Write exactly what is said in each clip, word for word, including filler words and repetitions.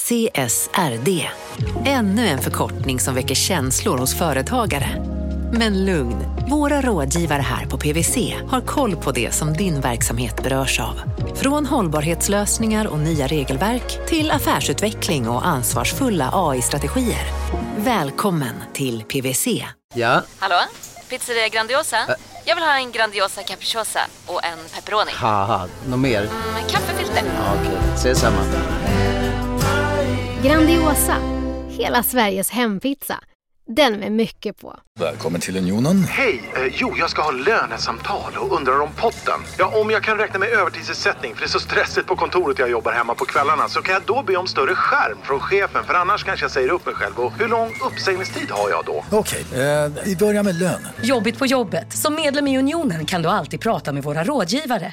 C S R D. Ännu en förkortning som väcker känslor hos företagare. Men lugn, våra rådgivare här på P W C har koll på det som din verksamhet berörs av. Från hållbarhetslösningar och nya regelverk till affärsutveckling och ansvarsfulla A I-strategier. Välkommen till P W C. Ja? Hallå? Pizzeria Grandiosa? Ä- Jag vill ha en Grandiosa capriciosa och en pepperoni. Haha, något mer? Mm, kaffefilter. Ja, okej, okay. Ses samma. Grandiosa, hela Sveriges hempizza. Den med mycket på. Välkommen till Unionen. Hej, eh, jo jag ska ha lönesamtal och undrar om potten. Ja, om jag kan räkna med övertidsersättning för det är så stressigt på kontoret jag jobbar hemma på kvällarna, så kan jag då be om större skärm från chefen, för annars kanske jag säger upp mig själv. Och hur lång uppsägningstid har jag då? Okej, eh, vi börjar med lön. Jobbigt på jobbet. Som medlem i Unionen kan du alltid prata med våra rådgivare.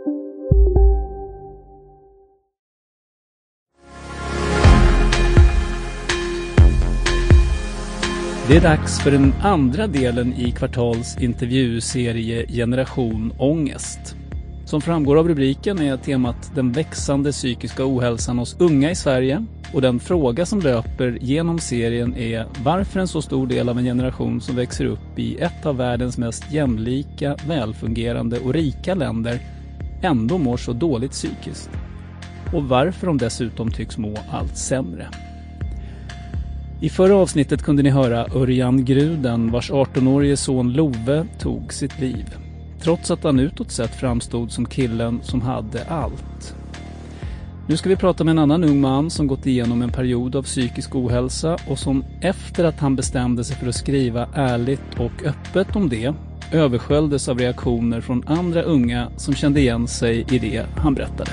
Det är dags för den andra delen i Kvartals intervjuserie Generation Ångest. Som framgår av rubriken är temat den växande psykiska ohälsan hos unga i Sverige, och den fråga som löper genom serien är varför en så stor del av en generation som växer upp i ett av världens mest jämlika, välfungerande och rika länder ändå mår så dåligt psykiskt. Och varför de dessutom tycks må allt sämre. I förra avsnittet kunde ni höra Örjan Gruden, vars arton-årige son Love tog sitt liv. Trots att han utåt sett framstod som killen som hade allt. Nu ska vi prata med en annan ung man som gått igenom en period av psykisk ohälsa och som efter att han bestämde sig för att skriva ärligt och öppet om det översköljdes av reaktioner från andra unga som kände igen sig i det han berättade.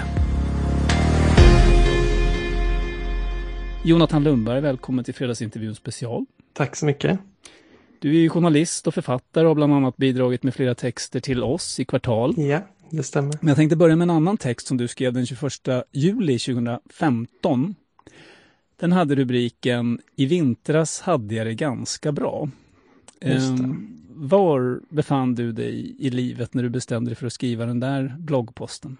Jonathan Lundberg, välkommen till Fredagsintervjun special. Tack så mycket. Du är ju journalist och författare och bland annat bidragit med flera texter till oss i Kvartal. Ja, det stämmer. Men jag tänkte börja med en annan text som du skrev den tjugoförsta juli tjugohundrafemton. Den hade rubriken I vintras hade jag det ganska bra. Just det. Um, var befann du dig i livet när du bestämde dig för att skriva den där bloggposten?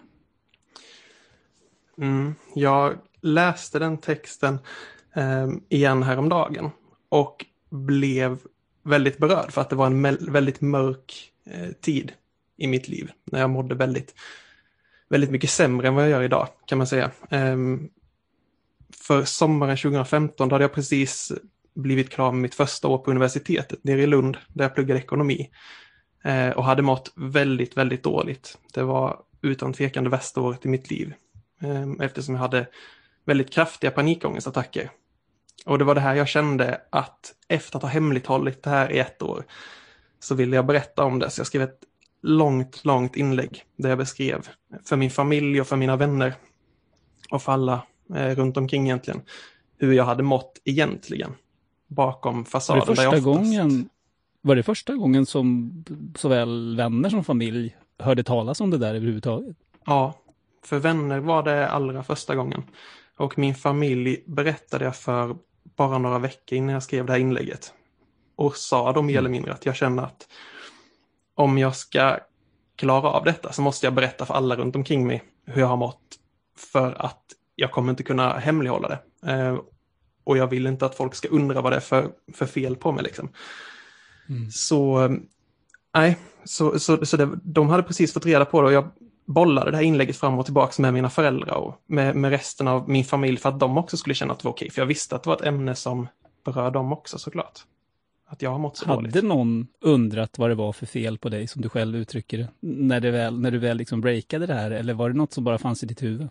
Mm, jag läste den texten eh, igen häromdagen och blev väldigt berörd för att det var en me- väldigt mörk eh, tid i mitt liv när jag mådde väldigt, väldigt mycket sämre än vad jag gör idag, kan man säga. Eh, för sommaren tjugohundrafemton då hade jag precis blivit klar med mitt första år på universitetet nere i Lund där jag pluggade ekonomi eh, och hade mått väldigt, väldigt dåligt. Det var utan tvekan det värsta året i mitt liv eh, eftersom jag hade väldigt kraftiga panikångestattacker. Och det var det här jag kände att efter att ha hemligt hållit det här i ett år så ville jag berätta om det. Så jag skrev ett långt, långt inlägg där jag beskrev för min familj och för mina vänner och för alla eh, runt omkring egentligen hur jag hade mått egentligen bakom fasaden. Var det första, oftast... gången, var det första gången som såväl vänner som familj hörde talas om det där överhuvudtaget? Ja, för vänner var det allra första gången. Och min familj berättade jag för bara några veckor innan jag skrev det här inlägget. Och sa de mer eller mindre att jag känner att om jag ska klara av detta så måste jag berätta för alla runt omkring mig hur jag har mått. För att jag kommer inte kunna hemlighålla det. Eh, och jag vill inte att folk ska undra vad det är för, för fel på mig. Liksom. Mm. Så, nej, så, så, så det, de hade precis fått reda på det och jag bollade det här inlägget fram och tillbaka med mina föräldrar och med, med resten av min familj för att de också skulle känna att det var okej. För jag visste att det var ett ämne som berör dem också såklart. Att jag har mått så Hade dåligt. Hade någon undrat vad det var för fel på dig som du själv uttrycker det? När, det väl, när du väl liksom breakade det här? Eller var det något som bara fanns i ditt huvud?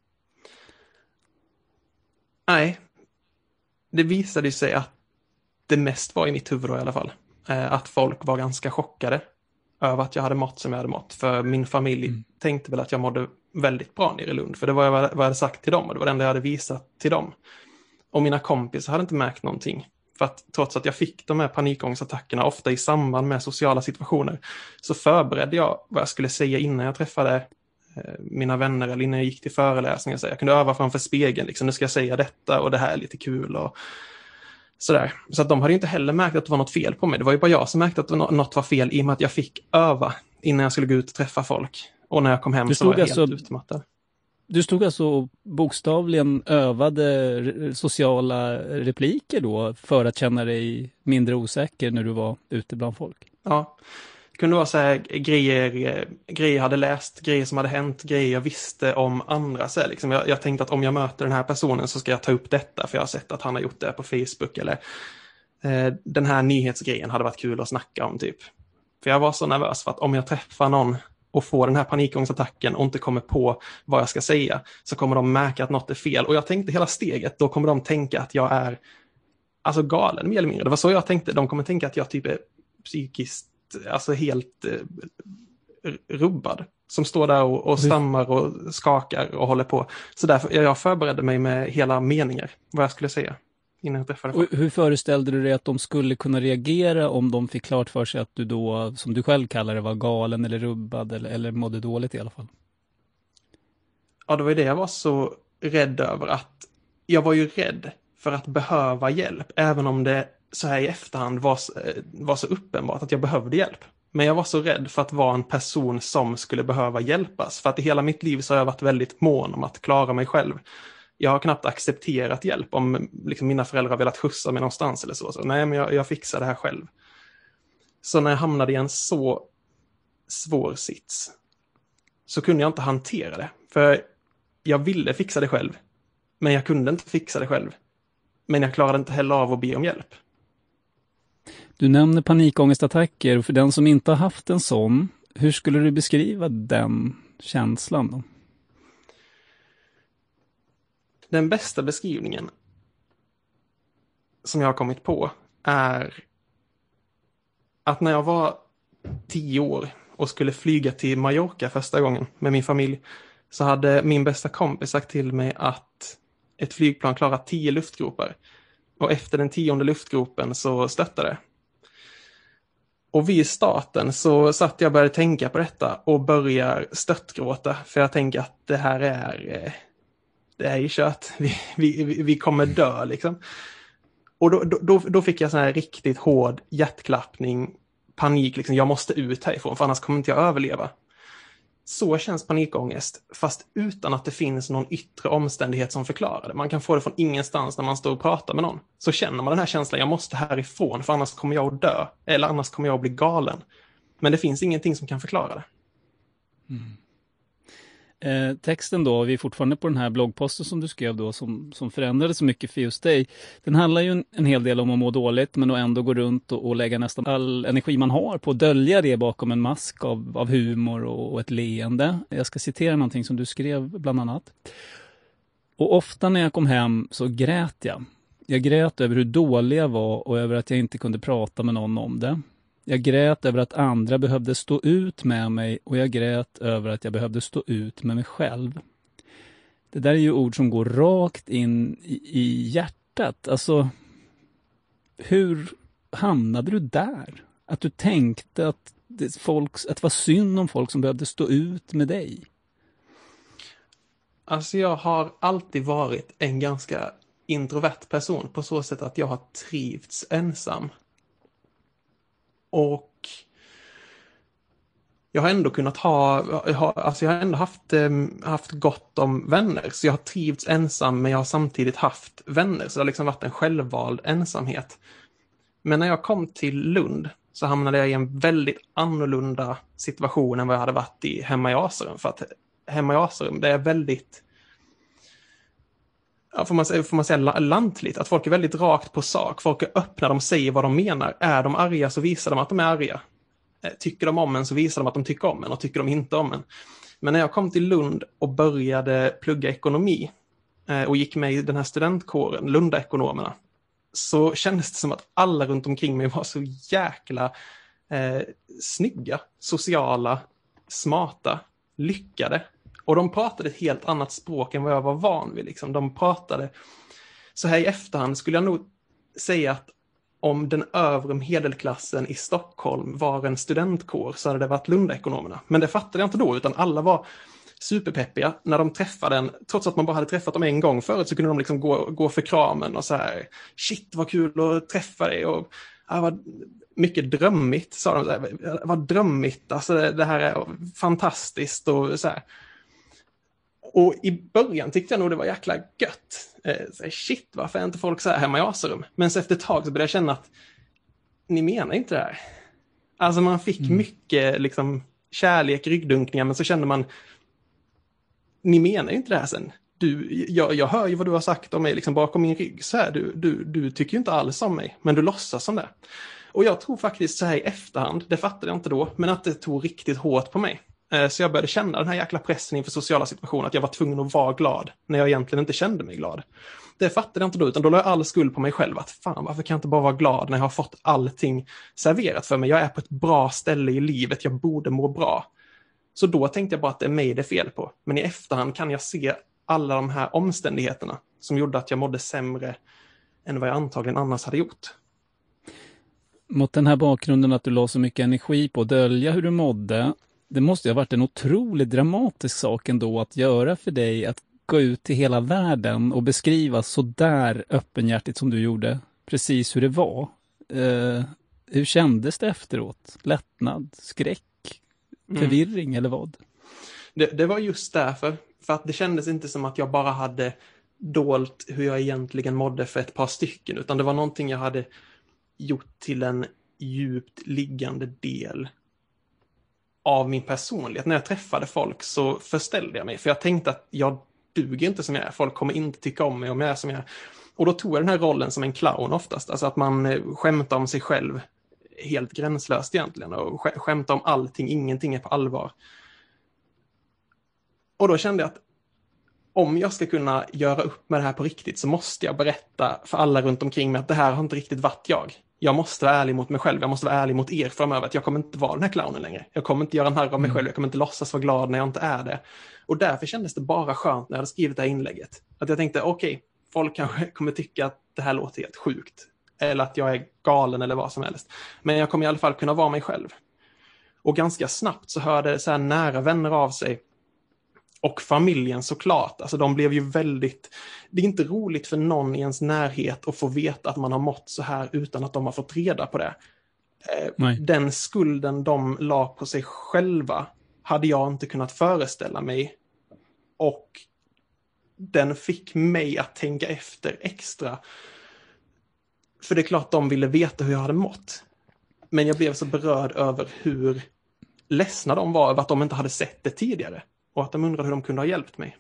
Nej. Det visade sig att det mest var i mitt huvud då i alla fall. Eh, att folk var ganska chockade över att jag hade mått som jag hade mått. För min familj mm. tänkte väl att jag mådde väldigt bra nere i Lund. För det var vad jag hade sagt till dem och det var det enda jag hade visat till dem. Och mina kompisar hade inte märkt någonting. För att trots att jag fick de här panikångestattackerna ofta i samband med sociala situationer så förberedde jag vad jag skulle säga innan jag träffade eh, mina vänner eller innan jag gick till föreläsningar. Jag kunde öva framför spegeln, liksom, nu ska jag säga detta och det här är lite kul och sådär. Så att de hade ju inte heller märkt att det var något fel på mig. Det var ju bara jag som märkte att något var fel i och med att jag fick öva innan jag skulle gå ut och träffa folk. Och när jag kom hem så var jag alltså, helt utmattad. Du stod alltså bokstavligen övade sociala repliker då för att känna dig mindre osäker när du var ute bland folk? Ja, det kunde vara så här grejer, grejer jag hade läst, grejer som hade hänt, grejer jag visste om andra. Så här, liksom. jag, jag tänkte att om jag möter den här personen så ska jag ta upp detta för jag har sett att han har gjort det på Facebook. Eller eh, den här nyhetsgrejen hade varit kul att snacka om typ. För jag var så nervös för att om jag träffar någon och får den här panikångestattacken och inte kommer på vad jag ska säga så kommer de märka att något är fel. Och jag tänkte hela steget, då kommer de tänka att jag är alltså galen mer eller mindre. Det var så jag tänkte, de kommer tänka att jag typ är psykiskt, alltså helt eh, rubbad. Som står där och, och stammar och skakar och håller på. Så därför jag förberedde mig med hela meningar, vad jag skulle säga. Innan jag träffade folk. Och hur föreställde du dig att de skulle kunna reagera om de fick klart för sig att du då, som du själv kallar det, var galen eller rubbad eller, eller mådde dåligt i alla fall? Ja, det var ju det jag var så rädd över, att jag var ju rädd för att behöva hjälp, även om det så här i efterhand var, var så uppenbart att jag behövde hjälp. Men jag var så rädd för att vara en person som skulle behöva hjälpas, för att i hela mitt liv så har jag varit väldigt mån om att klara mig själv. Jag har knappt accepterat hjälp om liksom, mina föräldrar har velat skjutsa mig någonstans eller så. så nej, men jag, jag fixar det här själv. Så när jag hamnade i en så svår sits så kunde jag inte hantera det. För jag ville fixa det själv, men jag kunde inte fixa det själv. Men jag klarade inte heller av att be om hjälp. Du nämner panikångestattacker, och för den som inte har haft en sån, hur skulle du beskriva den känslan då? Den bästa beskrivningen som jag har kommit på är att när jag var tio år och skulle flyga till Mallorca första gången med min familj, så hade min bästa kompis sagt till mig att ett flygplan klarar tio luftgropar. Och efter den tionde luftgropen så stöttade det. Och vid starten så satt jag och började tänka på detta och började störtgråta. För jag tänker att det här är... Det är ju kört. Vi, vi, vi kommer dö liksom. Och då, då, då fick jag sån här riktigt hård hjärtklappning, panik liksom. Jag måste ut härifrån för annars kommer inte jag överleva. Så känns panikångest, fast utan att det finns någon yttre omständighet som förklarar det. Man kan få det från ingenstans när man står och pratar med någon. Så känner man den här känslan, jag måste härifrån för annars kommer jag att dö. Eller annars kommer jag att bli galen. Men det finns ingenting som kan förklara det. Mm. Eh, texten då, vi är fortfarande på den här bloggposten som du skrev då, som, som förändrade så mycket för just dig. Den handlar ju en, en hel del om att må dåligt, men att ändå gå runt och, och lägga nästan all energi man har på att dölja det bakom en mask av, av humor och, och ett leende. Jag ska citera någonting som du skrev bland annat. Och ofta när jag kom hem så grät jag. Jag grät över hur dålig jag var och över att jag inte kunde prata med någon om det. Jag grät över att andra behövde stå ut med mig, och jag grät över att jag behövde stå ut med mig själv. Det där är ju ord som går rakt in i, i hjärtat. Alltså, hur hamnade du där? Att du tänkte att det, folks, att det var synd om folk som behövde stå ut med dig? Alltså jag har alltid varit en ganska introvert person på så sätt att jag har trivts ensam. Och jag har ändå kunnat ha, ha alltså jag har ändå haft, um, haft gott om vänner. Så jag har trivts ensam, men jag har samtidigt haft vänner. Så det har liksom varit en självvald ensamhet. Men när jag kom till Lund så hamnade jag i en väldigt annorlunda situation än vad jag hade varit i hemma i Asarum. För att hemma i Asarum, det är väldigt... Ja, får man säga, får man säga lantligt, att folk är väldigt rakt på sak. Folk är öppna, de säger vad de menar. Är de arga så visar de att de är arga. Tycker de om en så visar de att de tycker om en, och tycker de inte om en. Men när jag kom till Lund och började plugga ekonomi och gick med i den här studentkåren, Lundaekonomerna, så kändes det som att alla runt omkring mig var så jäkla eh, snygga, sociala, smarta, lyckade. Och de pratade ett helt annat språk än vad jag var van vid. Liksom. De pratade, så här i efterhand skulle jag nog säga att om den övre medelklassen i Stockholm var en studentkår så hade det varit Lundaekonomerna. Men det fattade jag inte då, utan alla var superpeppiga när de träffade en. Trots att man bara hade träffat dem en gång förut så kunde de liksom gå, gå för kramen och så här, shit vad kul att träffa dig. Och ja, vad mycket drömmigt, sa de. Så här, vad drömmigt, alltså det, det här är fantastiskt och så här. Och i början tyckte jag nog det var jäkla gött. Eh, så här, shit, varför är inte folk så här hemma i Asarum? Men så efter ett tag så började jag känna att ni menar inte det här. Alltså man fick mm. mycket liksom, kärlek, ryggdunkningar, men så kände man ni menar inte det här sen. Du, jag, jag hör ju vad du har sagt om mig liksom bakom min rygg. Så här, du, du, du tycker ju inte alls om mig, men du låtsas som det. Och jag tror faktiskt så här i efterhand, det fattade jag inte då, men att det tog riktigt hårt på mig. Så jag började känna den här jäkla pressen inför sociala situationer, att jag var tvungen att vara glad när jag egentligen inte kände mig glad. Det fattade jag inte då, utan då la jag all skuld på mig själv. Att fan, varför kan jag inte bara vara glad när jag har fått allting serverat för mig? Jag är på ett bra ställe i livet, jag borde må bra. Så då tänkte jag bara att det är mig det är fel på. Men i efterhand kan jag se alla de här omständigheterna som gjorde att jag mådde sämre än vad jag antagligen annars hade gjort. Mot den här bakgrunden att du la så mycket energi på att dölja hur du mådde, det måste ju ha varit en otroligt dramatisk sak ändå att göra för dig att gå ut till hela världen och beskriva så där öppenhjärtigt som du gjorde precis hur det var. Eh, hur kändes det efteråt? Lättnad, skräck, förvirring mm. eller vad? Det, det var just därför. För att det kändes inte som att jag bara hade dolt hur jag egentligen mådde för ett par stycken. Utan det var någonting jag hade gjort till en djupt liggande del av min personlighet. När jag träffade folk så förställde jag mig. För jag tänkte att jag duger inte som jag är. Folk kommer inte tycka om mig om jag är som jag är. Och då tog jag den här rollen som en clown oftast. Alltså att man skämtar om sig själv helt gränslöst egentligen. Och skämtar om allting, ingenting är på allvar. Och då kände jag att om jag ska kunna göra upp med det här på riktigt så måste jag berätta för alla runt omkring mig att det här har inte riktigt varit jag. Jag måste vara ärlig mot mig själv. Jag måste vara ärlig mot er framöver. Att jag kommer inte vara den här clownen längre. Jag kommer inte göra en harr av mig själv. Jag kommer inte låtsas vara glad när jag inte är det. Och därför kändes det bara skönt när jag hade skrivit det här inlägget. Att jag tänkte, okej, okay, folk kanske kommer tycka att det här låter helt sjukt. Eller att jag är galen eller vad som helst. Men jag kommer i alla fall kunna vara mig själv. Och ganska snabbt så hörde så här nära vänner av sig. Och familjen såklart, alltså de blev ju väldigt, det är inte roligt för någon i ens närhet att få veta att man har mått så här utan att de har fått reda på det. Nej. Den skulden de la på sig själva hade jag inte kunnat föreställa mig. Och den fick mig att tänka efter extra. För det är klart de ville veta hur jag hade mått. Men jag blev så berörd över hur ledsna de var över att de inte hade sett det tidigare. Och att de undrade hur de kunde ha hjälpt mig.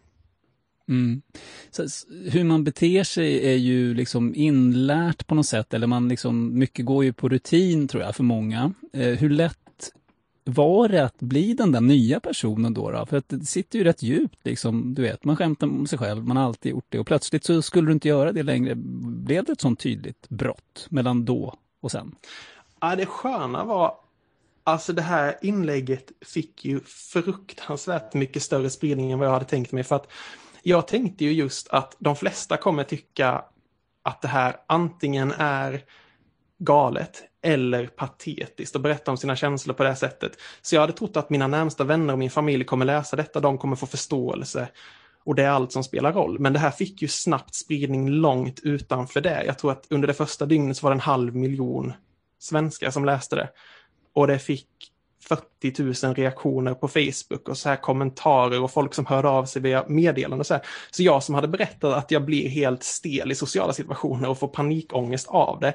Mm. Så, hur man beter sig är ju liksom inlärt på något sätt. Eller man liksom, mycket går ju på rutin tror jag för många. Eh, hur lätt var det att bli den där nya personen då, då? För att det sitter ju rätt djupt liksom. Du vet, man skämtar om sig själv. Man har alltid gjort det. Och plötsligt så skulle du inte göra det längre. Blev det ett sånt tydligt brott mellan då och sen? Ja, det sköna var... Alltså det här inlägget fick ju fruktansvärt mycket större spridning än vad jag hade tänkt mig. För att jag tänkte ju just att de flesta kommer tycka att det här antingen är galet eller patetiskt och berätta om sina känslor på det här sättet. Så jag hade trott att mina närmsta vänner och min familj kommer läsa detta. De kommer få förståelse och det är allt som spelar roll. Men det här fick ju snabbt spridning långt utanför det. Jag tror att under det första dygnet så var det en halv miljon svenskar som läste det. Och det fick fyrtio tusen reaktioner på Facebook och så här kommentarer och folk som hörde av sig via meddelanden och så här. Så jag som hade berättat att jag blir helt stel i sociala situationer och får panikångest av det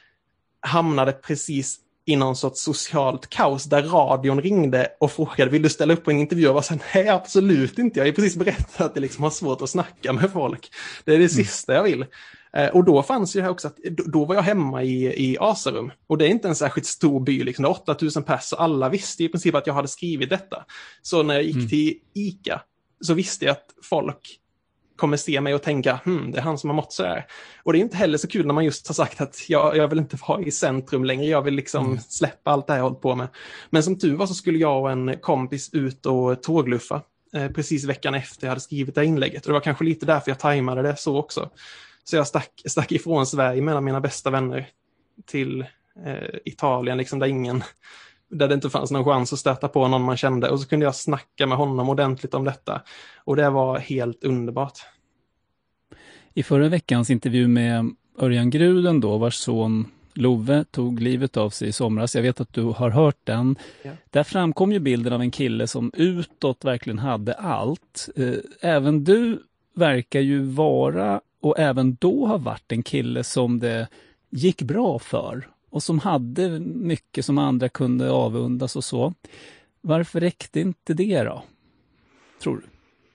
hamnade precis i någon sorts socialt kaos där radion ringde och frågade, vill du ställa upp på en intervju? Och var så här, nej absolut inte. Jag har precis berättat att det liksom har svårt att snacka med folk. Det är det mm. sista jag vill. Och då fanns ju det här också att då var jag hemma i, i Asarum. Och det är inte en särskilt stor by, liksom det är åtta tusen pers och alla visste i princip att jag hade skrivit detta. Så när jag gick mm. till ICA så visste jag att folk kommer se mig och tänka, hm, det är han som har mått så där. Och det är inte heller så kul när man just har sagt att jag, jag vill inte vara i centrum längre, jag vill liksom mm. släppa allt det här jag hållit på med. Men som tur var så skulle jag och en kompis ut och tågluffa eh, precis veckan efter jag hade skrivit det inlägget. Och det var kanske lite därför jag tajmade det så också. Så jag stack, stack ifrån Sverige mellan mina bästa vänner till eh, Italien, liksom där ingen, där det inte fanns någon chans att stöta på någon man kände. Och så kunde jag snacka med honom ordentligt om detta. Och det var helt underbart. I förra veckans intervju med Örjan Gruden då, vars son Love tog livet av sig i somras. Jag vet att du har hört den. Ja. Där framkom ju bilden av en kille som utåt verkligen hade allt. Även du verkar ju vara och även då har varit en kille som det gick bra för. Och som hade mycket som andra kunde avundas och så. Varför räckte inte det då? Tror du?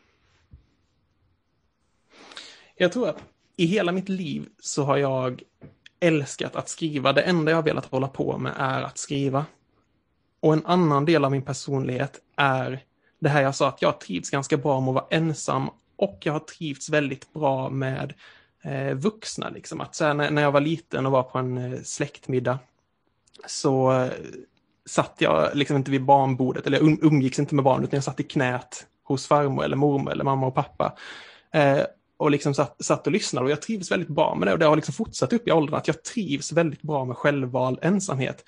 Jag tror att i hela mitt liv så har jag älskat att skriva. Det enda jag har velat hålla på med är att skriva. Och en annan del av min personlighet är det här jag sa, att jag trivs ganska bra med att vara ensam. Och jag har trivts väldigt bra med eh, vuxna. Liksom. Att så här, när, när jag var liten och var på en eh, släktmiddag så eh, satt jag liksom inte vid barnbordet. Eller um, umgicks inte med barn, utan jag satt i knät hos farmor eller mormor eller mamma och pappa. Eh, och liksom satt, satt och lyssnade. Och jag trivs väldigt bra med det. Och det har liksom fortsatt upp i åldern att jag trivs väldigt bra med självval ensamhet.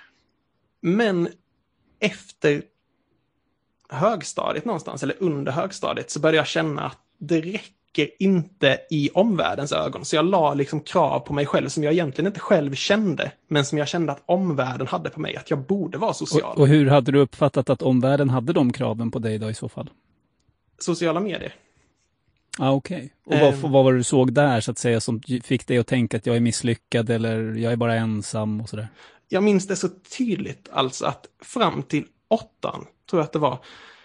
Men efter högstadiet någonstans, eller under högstadiet, så började jag känna att det räcker inte i omvärldens ögon. Så jag la liksom krav på mig själv som jag egentligen inte själv kände, men som jag kände att omvärlden hade på mig, att jag borde vara social. Och, och hur hade du uppfattat att omvärlden hade de kraven på dig då i så fall? Sociala medier. Ah, okej. Okay. Och vad, um, vad var det du såg där så att säga som fick dig att tänka att jag är misslyckad eller jag är bara ensam och sådär? Jag minns det så tydligt alltså att fram till åttan, tror jag att det var,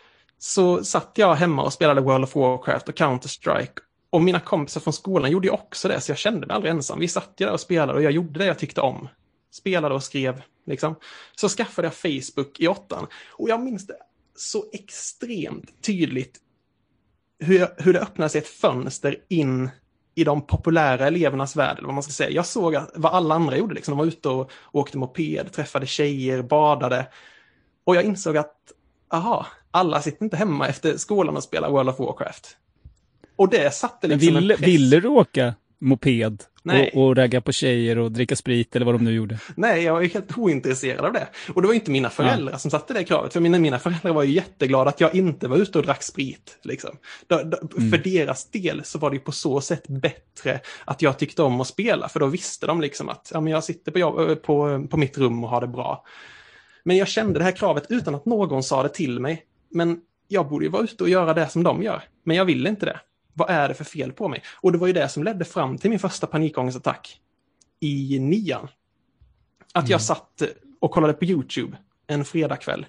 så satt jag hemma och spelade World of Warcraft och Counter-Strike. Och mina kompisar från skolan gjorde ju också det, så jag kände mig aldrig ensam. Vi satt ju där och spelade och jag gjorde det jag tyckte om. Spelade och skrev, liksom. Så skaffade jag Facebook i åttan. Och jag minns det så extremt tydligt hur, hur det öppnade sig ett fönster in i de populära elevernas värld, eller vad man ska säga. Jag såg vad alla andra gjorde, liksom. De var ute och åkte moped, träffade tjejer, badade. Och jag insåg att, aha, alla sitter inte hemma efter skolan och spelar World of Warcraft. Och det satte liksom ville, en press. Ville du åka moped Nej. och, och ragga på tjejer och dricka sprit eller vad de nu gjorde? Nej, jag var helt ointresserad av det. Och det var inte mina föräldrar ja. som satte det kravet. För mina, mina föräldrar var ju jätteglada att jag inte var ute och drack sprit. Liksom. Da, da, mm. För deras del så var det ju på så sätt bättre att jag tyckte om att spela. För då visste de liksom att ja, men jag sitter på, jobb, på, på mitt rum och har det bra. Men jag kände det här kravet utan att någon sa det till mig. Men jag borde ju vara ute och göra det som de gör. Men jag ville inte det. Vad är det för fel på mig? Och det var ju det som ledde fram till min första panikångestattack i nian. Att jag mm. satt och kollade på YouTube en fredagkväll.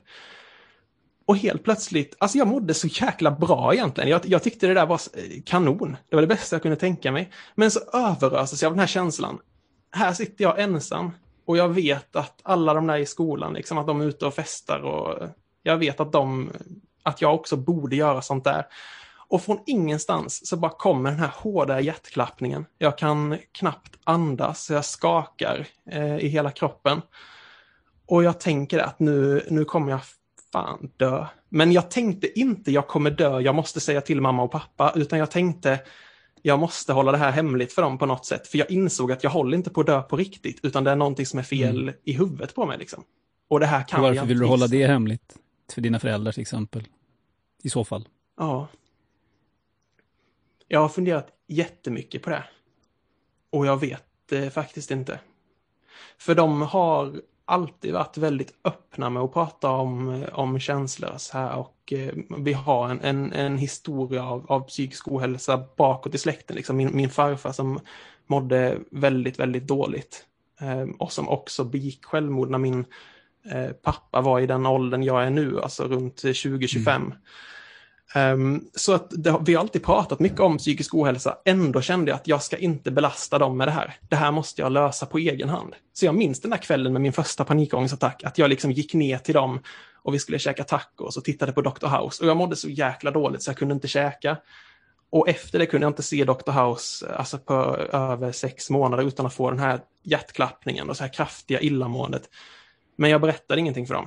Och helt plötsligt, alltså jag mådde så jäkla bra egentligen. Jag, jag tyckte det där var kanon. Det var det bästa jag kunde tänka mig. Men så överöses jag av den här känslan. Här sitter jag ensam. Och jag vet att alla de där i skolan, liksom, att de är ute och festar. Och jag vet att, de, att jag också borde göra sånt där. Och från ingenstans så bara kommer den här hårda hjärtklappningen. Jag kan knappt andas, jag skakar eh, i hela kroppen. Och jag tänker att nu, nu kommer jag fan dö. Men jag tänkte inte jag kommer dö, jag måste säga till mamma och pappa. Utan jag tänkte jag måste hålla det här hemligt för dem på något sätt. För jag insåg att jag håller inte på att dö på riktigt. Utan det är någonting som är fel mm. i huvudet på mig. Liksom. Och det här kan och varför jag vill du hålla det hemligt? För dina föräldrar till exempel. I så fall. Ja. Jag har funderat jättemycket på det. Och jag vet det faktiskt inte. För de har alltid varit väldigt öppna med att prata om, om känslor så här. Och eh, vi har en, en, en historia av, av psykisk ohälsa bakåt i släkten. Liksom min, min farfar som mådde väldigt, väldigt dåligt. Eh, och som också begick självmord när min eh, pappa var i den åldern jag är nu. Alltså runt tjugo tjugofem. Mm. Um, så att det, vi har alltid pratat mycket om psykisk ohälsa. Ändå kände jag att jag ska inte belasta dem med det här. Det här måste jag lösa på egen hand. Så jag minns den där kvällen med min första panikångestattack. Att jag liksom gick ner till dem och vi skulle käka tacos och tittade på doktor House. Och jag mådde så jäkla dåligt så jag kunde inte käka. Och efter det kunde jag inte se doktor House alltså på över sex månader utan att få den här hjärtklappningen och så här kraftiga illamåendet. Men jag berättade ingenting för dem.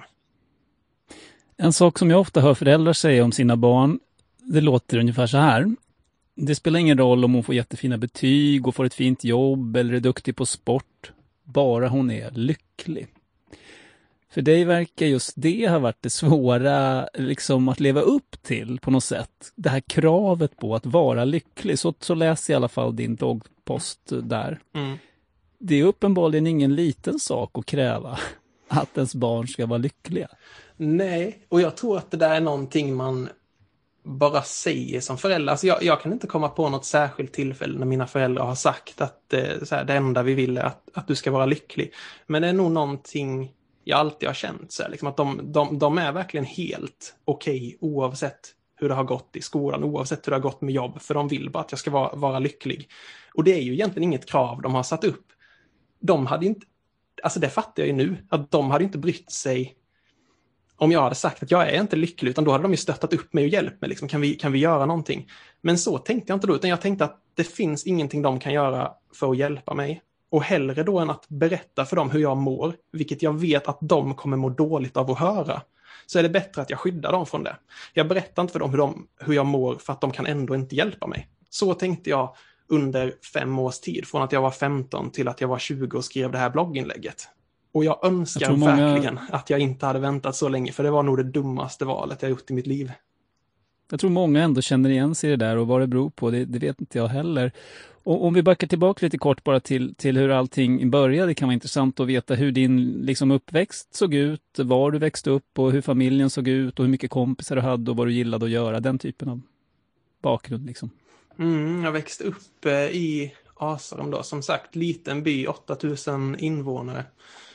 En sak som jag ofta hör föräldrar säga om sina barn, det låter ungefär så här. Det spelar ingen roll om hon får jättefina betyg och får ett fint jobb eller är duktig på sport, bara hon är lycklig. För dig verkar just det ha varit det svåra liksom, att leva upp till på något sätt. Det här kravet på att vara lycklig, så, så läser jag i alla fall din bloggpost där. Mm. det är uppenbarligen ingen liten sak att kräva att ens barn ska vara lyckliga. Nej, och jag tror att det där är någonting man bara säger som förälder. Alltså jag, jag kan inte komma på något särskilt tillfälle när mina föräldrar har sagt att eh, så här, det enda vi vill är att, att du ska vara lycklig. Men det är nog någonting jag alltid har känt. Så här, liksom att de, de, de är verkligen helt okej okay, oavsett hur det har gått i skolan, oavsett hur det har gått med jobb. För de vill bara att jag ska vara, vara lycklig. Och det är ju egentligen inget krav de har satt upp. De hade inte, alltså det fattar jag ju nu, att de hade inte brytt sig om jag hade sagt att jag är inte lycklig, utan då hade de ju stöttat upp mig och hjälpt mig. Liksom, kan, vi, kan vi göra någonting? Men så tänkte jag inte då, utan jag tänkte att det finns ingenting de kan göra för att hjälpa mig. Och hellre då än att berätta för dem hur jag mår, vilket jag vet att de kommer må dåligt av att höra, så är det bättre att jag skyddar dem från det. Jag berättar inte för dem hur, de, hur jag mår för att de kan ändå inte hjälpa mig. Så tänkte jag under fem års tid, från att jag var femton till att jag var tjugo och skrev det här blogginlägget. Och jag önskar jag många... verkligen att jag inte hade väntat så länge, för det var nog det dummaste valet jag gjort i mitt liv. Jag tror många ändå känner igen sig i det där, och vad det beror på, det, det vet inte jag heller. Och om vi backar tillbaka lite kort bara till, till hur allting började, det kan vara intressant att veta hur din liksom, uppväxt såg ut, var du växte upp och hur familjen såg ut och hur mycket kompisar du hade och vad du gillade att göra, den typen av bakgrund liksom. Mm, jag växte upp eh, i Asarum då, som sagt, liten by, åtta tusen invånare.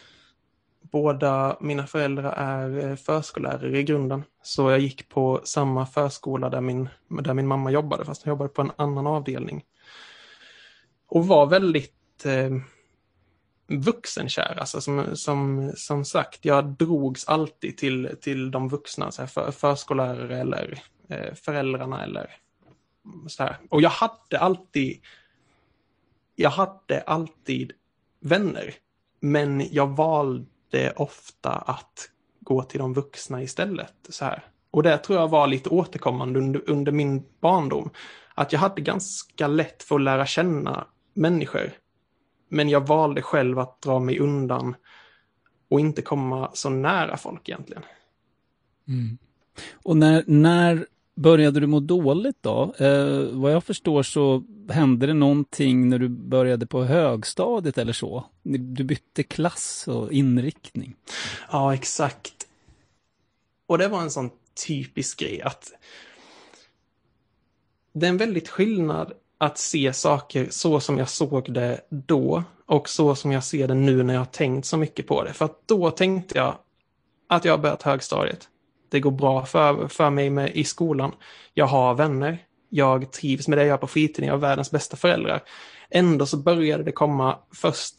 Båda mina föräldrar är förskollärare i grunden. Så jag gick på samma förskola där min, där min mamma jobbade, fast hon jobbade på en annan avdelning. Och var väldigt eh, vuxenkär. Alltså som, som, som sagt, jag drogs alltid till, till de vuxna, så här, för, förskollärare eller eh, föräldrarna eller så här. Och jag hade alltid, jag hade alltid vänner. Men jag valde det ofta att gå till de vuxna istället. Så här. Och det tror jag var lite återkommande under, under min barndom. Att jag hade ganska lätt för att lära känna människor. Men jag valde själv att dra mig undan och inte komma så nära folk egentligen. Mm. Och när, när började du må dåligt då? Eh, vad jag förstår så hände det någonting när du började på högstadiet eller så. Du bytte klass och inriktning. Ja, exakt. Och det var en sån typisk grej att det är en väldigt skillnad att se saker så som jag såg det då och så som jag ser det nu när jag har tänkt så mycket på det. För att då tänkte jag att jag har börjat högstadiet. Det går bra för, för mig med, i skolan. Jag har vänner. Jag trivs med det jag gör på fritiden. Jag har världens bästa föräldrar. Ändå så började det komma först...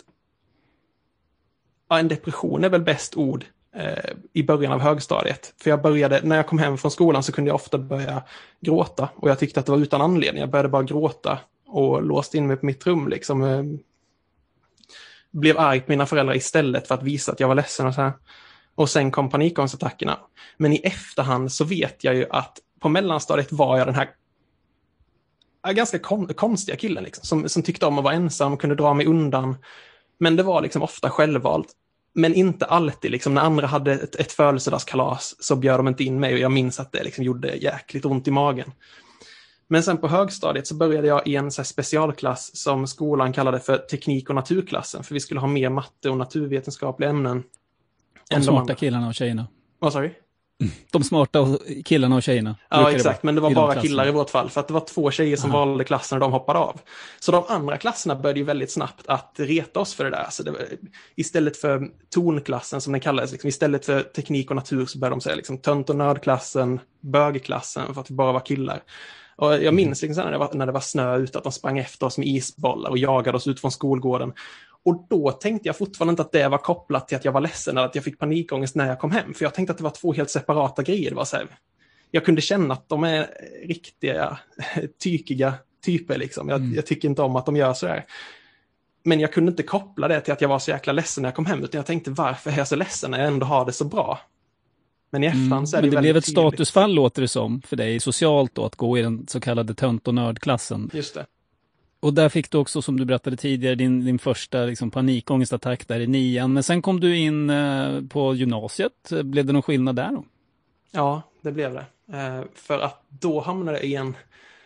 Ja, en depression är väl bäst ord eh, i början av högstadiet. För jag började, när jag kom hem från skolan så kunde jag ofta börja gråta. Och jag tyckte att det var utan anledning. Jag började bara gråta och låste in mig på mitt rum. Liksom, eh, blev arg på mina föräldrar istället för att visa att jag var ledsen och så här. Och sen kom panikångestattackerna. Men i efterhand så vet jag ju att på mellanstadiet var jag den här ganska kon- konstiga killen liksom, som, som tyckte om att vara ensam och kunde dra mig undan. Men det var liksom ofta självvalt. Men inte alltid. Liksom, när andra hade ett, ett födelsedagskalas så bjöd de inte in mig. Och jag minns att det liksom gjorde jäkligt ont i magen. Men sen på högstadiet så började jag i en så här specialklass som skolan kallade för teknik- och naturklassen. För vi skulle ha mer matte och naturvetenskapliga ämnen. De smarta killarna och tjejerna. Vad sa du? De smarta killarna och tjejerna. Ja, exakt. Men det var i bara killar i vårt fall. För att det var två tjejer som Aha. valde klassen och de hoppade av. Så de andra klasserna började ju väldigt snabbt att reta oss för det där. Så det var, istället för tonklassen som den kallades, liksom, istället för teknik och natur så började de säga liksom, tönt- och nördklassen, bögklassen, för att vi bara var killar. Och jag minns liksom, när, det var, när det var snö ute att de sprang efter oss med isbollar och jagade oss ut från skolgården. Och då tänkte jag fortfarande inte att det var kopplat till att jag var ledsen eller att jag fick panikångest när jag kom hem. För jag tänkte att det var två helt separata grejer. Det var så här, jag kunde känna att de är riktiga, tykiga typer. Liksom. Jag, mm. jag tycker inte om att de gör så här. Men jag kunde inte koppla det till att jag var så jäkla ledsen när jag kom hem. Utan jag tänkte, varför är jag så ledsen när jag ändå har det så bra? Men i efterhand mm. så är det, Men det ju blev ett tydligt. statusfall, låter det som, för dig socialt då, att gå i den så kallade tönt- och nördklassen. Just det. Och där fick du också, som du berättade tidigare, din, din första liksom, panikångestattack där i nian. Men sen kom du in eh, på gymnasiet. Blev det någon skillnad där då? Ja, det blev det. Eh, för att då hamnade jag i en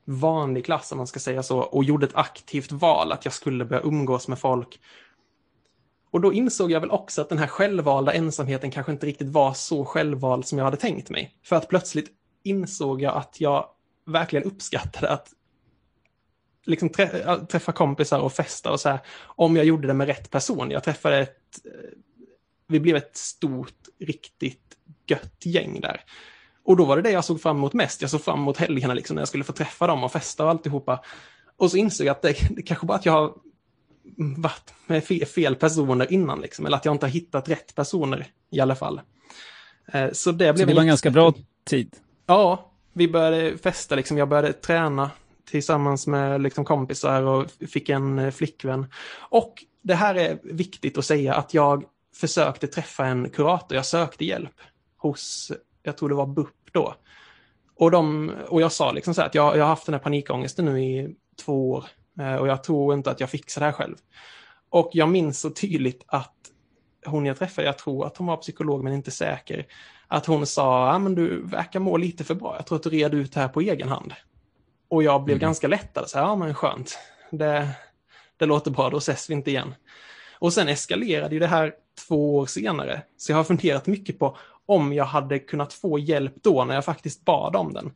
vanlig klass om man ska säga så, och gjorde ett aktivt val att jag skulle börja umgås med folk. Och då insåg jag väl också att den här självvalda ensamheten kanske inte riktigt var så självvald som jag hade tänkt mig. För att plötsligt insåg jag att jag verkligen uppskattade att liksom trä- träffa kompisar och festa och så här, om jag gjorde det med rätt person. Jag träffade ett, vi blev ett stort, riktigt gött gäng där. Och då var det det jag såg fram emot mest. Jag såg fram emot helgerna liksom, när jag skulle få träffa dem och festa och alltihopa. Och så insåg jag att det, det kanske bara att jag har varit med fel, fel personer innan liksom, eller att jag inte har hittat rätt personer i alla fall. Så det, blev så det var en ganska bra tid? Ja, vi började festa liksom. Jag började träna tillsammans med liksom kompisar och fick en flickvän. Och det här är viktigt att säga, att jag försökte träffa en kurator. Jag sökte hjälp hos, jag tror det var B U P då. Och, de, och jag sa liksom så här att jag, jag har haft den här panikångesten nu i två år. Och jag tror inte att jag fixar det här själv. Och jag minns så tydligt att hon jag träffade, jag tror att hon var psykolog men inte säker, att hon sa, ja men du verkar må lite för bra. Jag tror att du red ut det här på egen hand. Och jag blev mm. ganska lättad. Så här, ja men skönt. Det, det låter bra, då ses vi inte igen. Och sen eskalerade ju det här två år senare. Så jag har funderat mycket på om jag hade kunnat få hjälp då när jag faktiskt bad om den.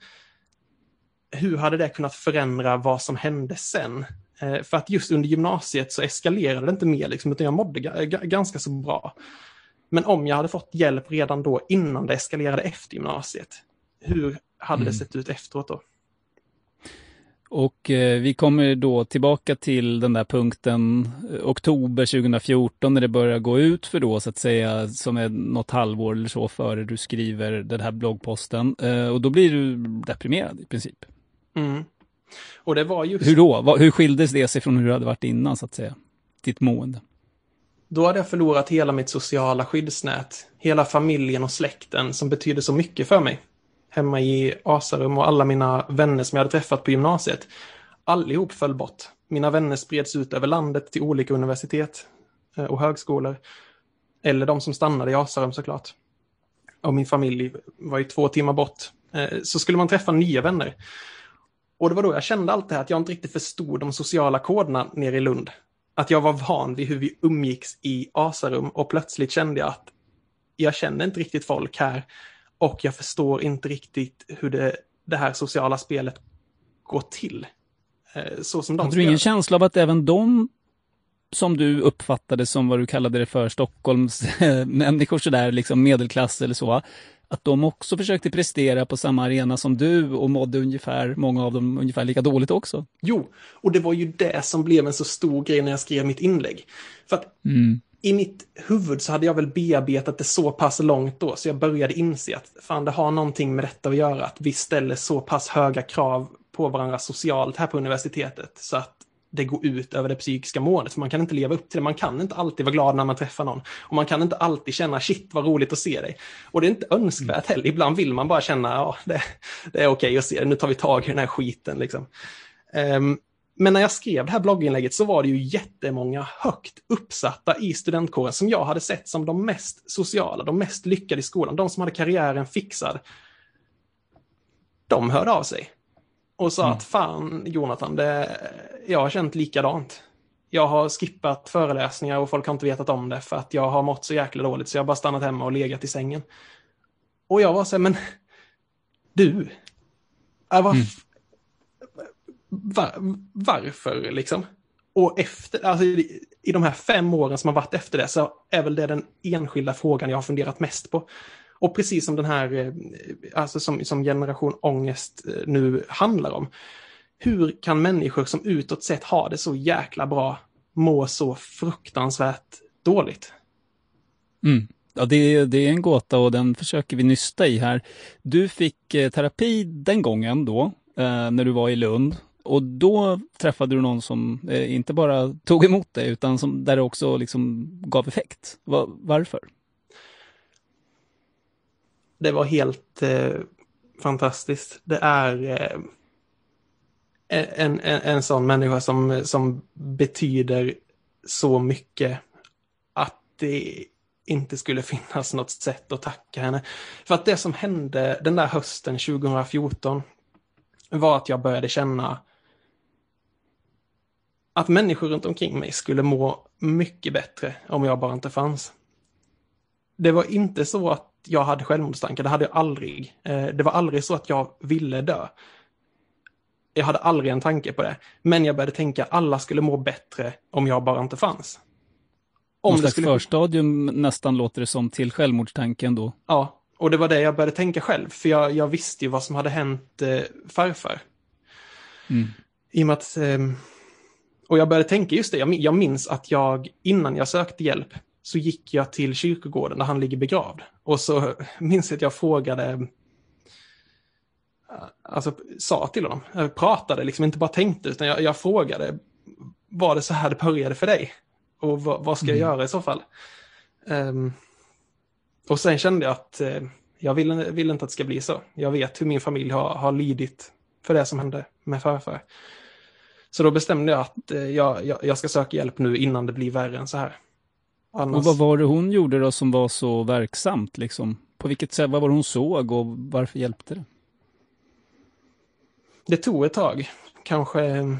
Hur hade det kunnat förändra vad som hände sen? Eh, för att just under gymnasiet så eskalerade det inte mer liksom, utan jag mådde g- g- ganska så bra. Men om jag hade fått hjälp redan då innan det eskalerade efter gymnasiet, hur hade mm. det sett ut efteråt då? Och eh, vi kommer då tillbaka till den där punkten eh, oktober tjugohundrafjorton när det börjar gå ut för då så att säga, som är något halvår eller så före du skriver den här bloggposten. Eh, och då blir du deprimerad i princip. Mm. Och det var just... Hur då? Va, hur skildes det sig från hur du hade varit innan så att säga? Ditt mående? Då hade jag förlorat hela mitt sociala skyddsnät. Hela familjen och släkten som betyder så mycket för mig. Hemma i Asarum och alla mina vänner som jag hade träffat på gymnasiet. Allihop föll bort. Mina vänner spreds ut över landet till olika universitet och högskolor. Eller de som stannade i Asarum såklart. Och min familj var ju två timmar bort. Så skulle man träffa nya vänner. Och det var då jag kände allt det här att jag inte riktigt förstod de sociala koderna nere i Lund. Att jag var van vid hur vi umgicks i Asarum och plötsligt kände jag att jag känner inte riktigt folk här. Och jag förstår inte riktigt hur det, det här sociala spelet går till. Så som de Hade du ingen känsla av att även de som du uppfattade som vad du kallade det för Stockholms människor sådär, liksom medelklass eller så, att de också försökte prestera på samma arena som du och mådde ungefär, många av dem ungefär lika dåligt också? Jo, och det var ju det som blev en så stor grej när jag skrev mitt inlägg. För att mm. i mitt huvud så hade jag väl bearbetat det så pass långt då, så jag började inse att fan, det har någonting med detta att göra, att vi ställer så pass höga krav på varandra socialt här på universitetet så att det går ut över det psykiska måendet, för man kan inte leva upp till det. Man kan inte alltid vara glad när man träffar någon. Och man kan inte alltid känna, shit vad roligt att se dig. Och det är inte önskvärt heller. Ibland vill man bara känna, ja det, det är okej att se det. Nu tar vi tag i den här skiten liksom. Um, men när jag skrev det här blogginlägget så var det ju jättemånga högt uppsatta i studentkåren som jag hade sett som de mest sociala, de mest lyckade i skolan. De som hade karriären fixad. De hörde av sig. Och sa mm. att fan Jonathan, det, jag har känt likadant. Jag har skippat föreläsningar och folk har inte vetat om det för att jag har mått så jäkla dåligt så jag har bara stannat hemma och legat i sängen. Och jag var så här, men du, var, mm. var, varför liksom? Och efter, alltså i, i de här fem åren som har varit efter det så är väl det den enskilda frågan jag har funderat mest på. Och precis som den här, alltså som, som generation ångest nu handlar om. Hur kan människor som utåt sett har det så jäkla bra må så fruktansvärt dåligt? Mm. Ja, det, det är en gåta och den försöker vi nysta i här. Du fick eh, terapi den gången då, eh, när du var i Lund. Och då träffade du någon som eh, inte bara tog emot det utan som, där det också liksom gav effekt. Va, varför? Det var helt eh, fantastiskt. Det är eh, en, en, en sån människa som, som betyder så mycket att det inte skulle finnas något sätt att tacka henne. För att det som hände den där hösten tjugohundrafjorton var att jag började känna att människor runt omkring mig skulle må mycket bättre om jag bara inte fanns. Det var inte så att jag hade självmordstankar, det hade jag aldrig. Det var aldrig så att jag ville dö. Jag hade aldrig en tanke på det. Men jag började tänka att alla skulle må bättre om jag bara inte fanns. Om Någon det slags skulle... förstadium nästan låter det som till självmordstanken då. Ja, och det var det jag började tänka själv. För jag, jag visste ju vad som hade hänt eh, farfar. Mm. I och med att... Eh, och jag började tänka just det. Jag, jag minns att jag, innan jag sökte hjälp, så gick jag till kyrkogården där han ligger begravd. Och så minns jag att jag frågade... Alltså sa till honom. Jag pratade liksom, inte bara tänkte, utan jag, jag frågade, var det så här det började för dig? Och vad, vad ska jag mm. göra i så fall? Um, och sen kände jag att uh, jag vill, vill inte att det ska bli så. Jag vet hur min familj har, har lidit för det som hände med farfar. Så då bestämde jag att uh, jag, jag, jag ska söka hjälp nu innan det blir värre än så här. Annars... Och vad var det hon gjorde då som var så verksamt? Liksom? På vilket sätt, vad var det hon såg och varför hjälpte det? Det tog ett tag. Kanske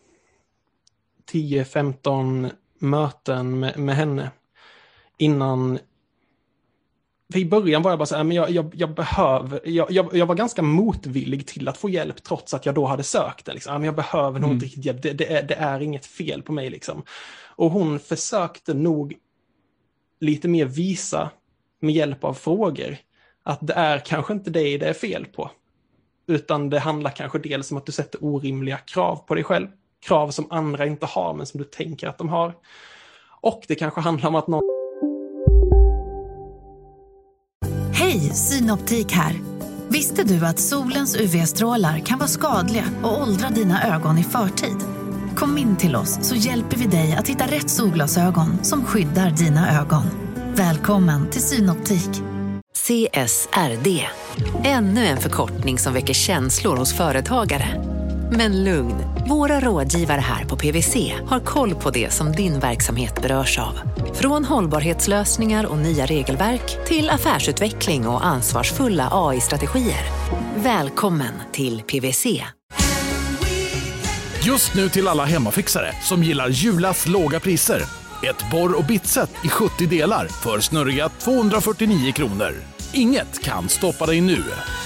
tio femton möten med, med henne. Innan... För i början var jag bara så här, men jag, jag, jag behöver... Jag, jag, jag var ganska motvillig till att få hjälp trots att jag då hade sökt det. Liksom. Men jag behöver nog inte riktigt hjälp. Det, det, är, det är inget fel på mig. Liksom. Och hon försökte nog lite mer visa med hjälp av frågor att det är kanske inte dig det är fel på. Utan det handlar kanske dels om att du sätter orimliga krav på dig själv. Krav som andra inte har men som du tänker att de har. Och det kanske handlar om att någon... Hej, Synoptik här. Visste du att solens U V-strålar kan vara skadliga och åldra dina ögon i förtid? Kom in till oss så hjälper vi dig att hitta rätt solglasögon som skyddar dina ögon. Välkommen till Synoptik. C S R D. Ännu en förkortning som väcker känslor hos företagare. Men lugn, våra rådgivare här på P V C har koll på det som din verksamhet berörs av. Från hållbarhetslösningar och nya regelverk till affärsutveckling och ansvarsfulla A I-strategier. Välkommen till P V C. Just nu till alla hemmafixare som gillar Julas låga priser. Ett borr- och bitset i sjuttio delar för snurriga tvåhundrafyrtionio kronor. Inget kan stoppa dig nu.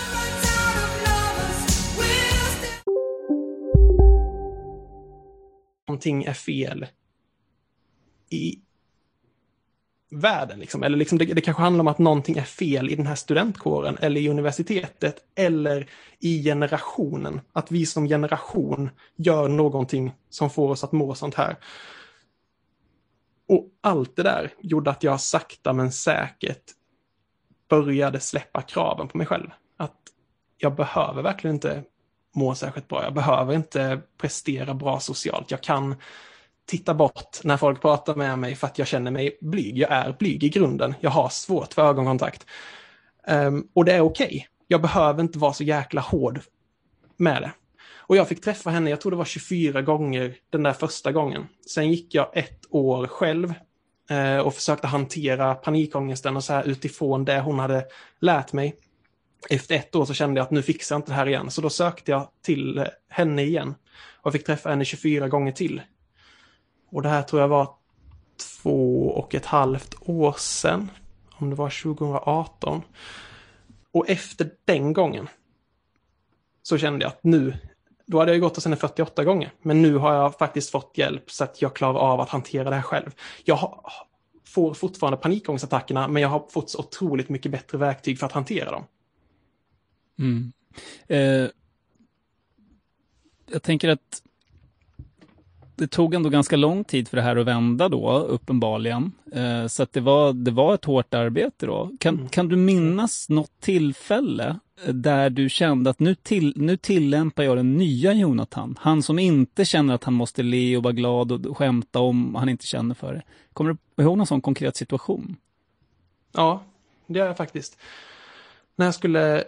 Någonting är fel i världen. Liksom. Eller liksom det, det kanske handlar om att någonting är fel i den här studentkåren eller i universitetet eller i generationen. Att vi som generation gör någonting som får oss att må sånt här. Och allt det där gjorde att jag sakta men säkert började släppa kraven på mig själv. Att jag behöver verkligen inte må särskilt bra. Jag behöver inte prestera bra socialt. Jag kan titta bort när folk pratar med mig för att jag känner mig blyg. Jag är blyg i grunden. Jag har svårt för ögonkontakt. Um, och det är okej. Okay. Jag behöver inte vara så jäkla hård med det. Och jag fick träffa henne, jag tror det var tjugofyra gånger den där första gången. Sen gick jag ett år själv eh, och försökte hantera panikångesten och så här utifrån det hon hade lärt mig. Efter ett år så kände jag att nu fixar jag inte det här igen. Så då sökte jag till henne igen och fick träffa henne tjugofyra gånger till. Och det här tror jag var två och ett halvt år sedan, om det var tjugoarton. Och efter den gången så kände jag att nu, då hade jag gått hos henne fyrtioåtta gånger. Men nu har jag faktiskt fått hjälp så att jag klarar av att hantera det här själv. Jag har, får fortfarande panikångestattackerna, men jag har fått så otroligt mycket bättre verktyg för att hantera dem. Mm. Eh, jag tänker att det tog ändå ganska lång tid för det här att vända då, uppenbarligen. Eh, så att det var, det var ett hårt arbete då. Kan, mm. kan du minnas något tillfälle där du kände att nu, till, nu tillämpar jag den nya Jonathan? Han som inte känner att han måste le och vara glad och skämta om han inte känner för det. Kommer du ihåg någon sån konkret situation? Ja, det är jag faktiskt. När jag skulle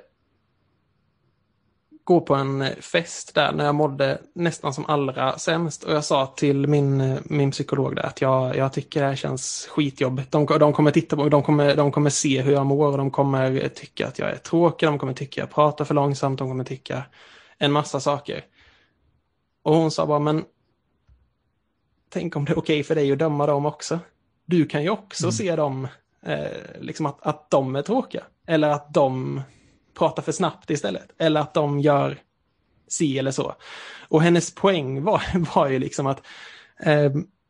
gå på en fest där när jag mådde nästan som allra sämst. Och jag sa till min, min psykolog där att jag, jag tycker det här känns skitjobbigt. De, de kommer titta på, de kommer, de kommer se hur jag mår och de kommer tycka att jag är tråkig. De kommer tycka att jag pratar för långsamt. De kommer tycka en massa saker. Och hon sa bara, men tänk om det är okej för dig att döma dem också. Du kan ju också mm. se dem, eh, liksom att, att de är tråkiga. Eller att de pratar för snabbt istället. Eller att de gör si eller så. Och hennes poäng var, var ju liksom att eh,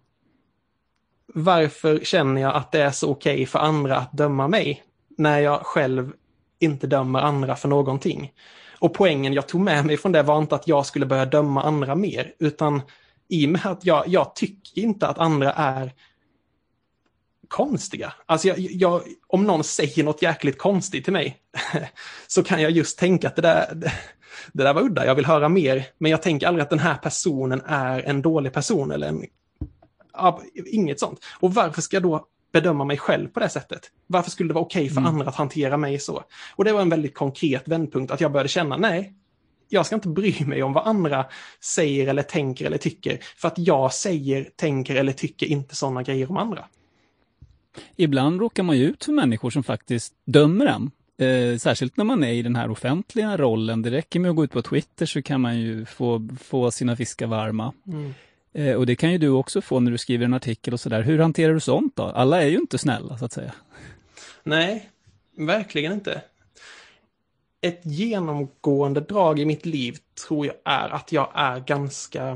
varför känner jag att det är så okej för andra att döma mig när jag själv inte dömer andra för någonting? Och poängen jag tog med mig från det var inte att jag skulle börja döma andra mer, utan i och med att jag, jag tycker inte att andra är konstiga. Alltså jag, jag, om någon säger något jäkligt konstigt till mig så kan jag just tänka att det där, det, det där var udda, jag vill höra mer. Men jag tänker aldrig att den här personen är en dålig person eller en, inget sånt. Och varför ska jag då bedöma mig själv på det sättet? Varför skulle det vara okej för mm. andra att hantera mig så? Och det var en väldigt konkret vändpunkt att jag började känna, nej, jag ska inte bry mig om vad andra säger eller tänker eller tycker, för att jag säger, tänker eller tycker inte sådana grejer om andra. Ibland råkar man ju ut för människor som faktiskt dömer en. Eh, särskilt när man är i den här offentliga rollen. Det räcker med att gå ut på Twitter så kan man ju få, få sina fiskar varma. Mm. Eh, och det kan ju du också få när du skriver en artikel och sådär. Hur hanterar du sånt då? Alla är ju inte snälla så att säga. Nej, verkligen inte. Ett genomgående drag i mitt liv tror jag är att jag är ganska...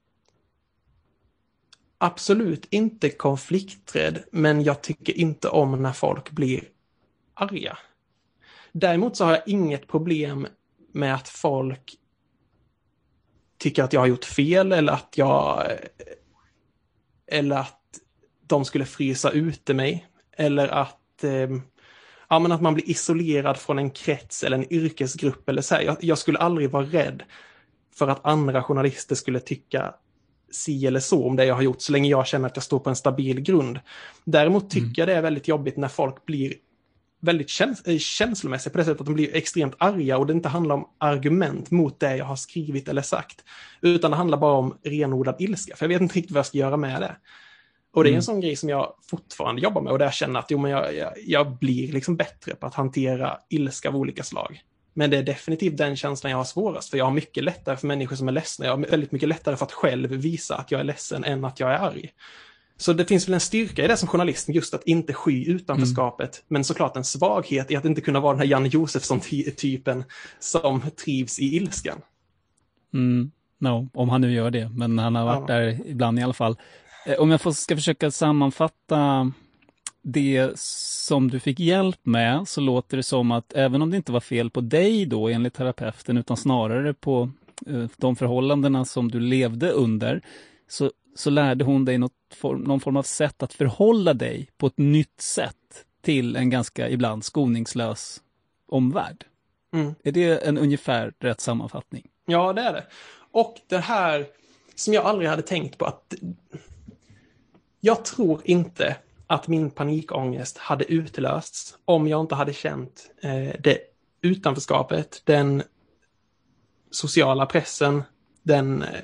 Absolut inte konflikträdd, men jag tycker inte om när folk blir arga. Däremot så har jag inget problem med att folk tycker att jag har gjort fel eller att jag eller att de skulle frysa ute mig eller att eh, ja, men att man blir isolerad från en krets eller en yrkesgrupp eller så här. Jag, jag skulle aldrig vara rädd för att andra journalister skulle tycka si eller så om det jag har gjort, så länge jag känner att jag står på en stabil grund. Däremot tycker mm. jag det är väldigt jobbigt när folk blir väldigt käns- känslomässiga på det sättet att de blir extremt arga och det inte handlar om argument mot det jag har skrivit eller sagt, utan det handlar bara om renodlad ilska, för jag vet inte riktigt vad jag ska göra med det. Och det är en mm. sån grej som jag fortfarande jobbar med och där jag känner att jo, men jag, jag, jag blir liksom bättre på att hantera ilska av olika slag. Men det är definitivt den känslan jag har svårast, för jag har mycket lättare för människor som är ledsna. Jag har väldigt mycket lättare för att själv visa att jag är ledsen än att jag är arg. Så det finns väl en styrka i det som journalist, just att inte sky utanförskapet. Mm. Men såklart en svaghet i att inte kunna vara den här Janne Josefsson-typen som trivs i ilskan. Mm. No, om han nu gör det. Men han har varit ja. där ibland i alla fall. Om jag får, ska försöka sammanfatta det som du fick hjälp med, så låter det som att även om det inte var fel på dig då enligt terapeuten, utan snarare på uh, de förhållandena som du levde under, så, så lärde hon dig något form, någon form av sätt att förhålla dig på ett nytt sätt till en ganska ibland skoningslös omvärld. Mm. Är det en ungefär rätt sammanfattning? Ja, det är det. Och det här som jag aldrig hade tänkt på, att jag tror inte att min panikångest hade utlösts om jag inte hade känt eh, det utanförskapet, den sociala pressen, den eh,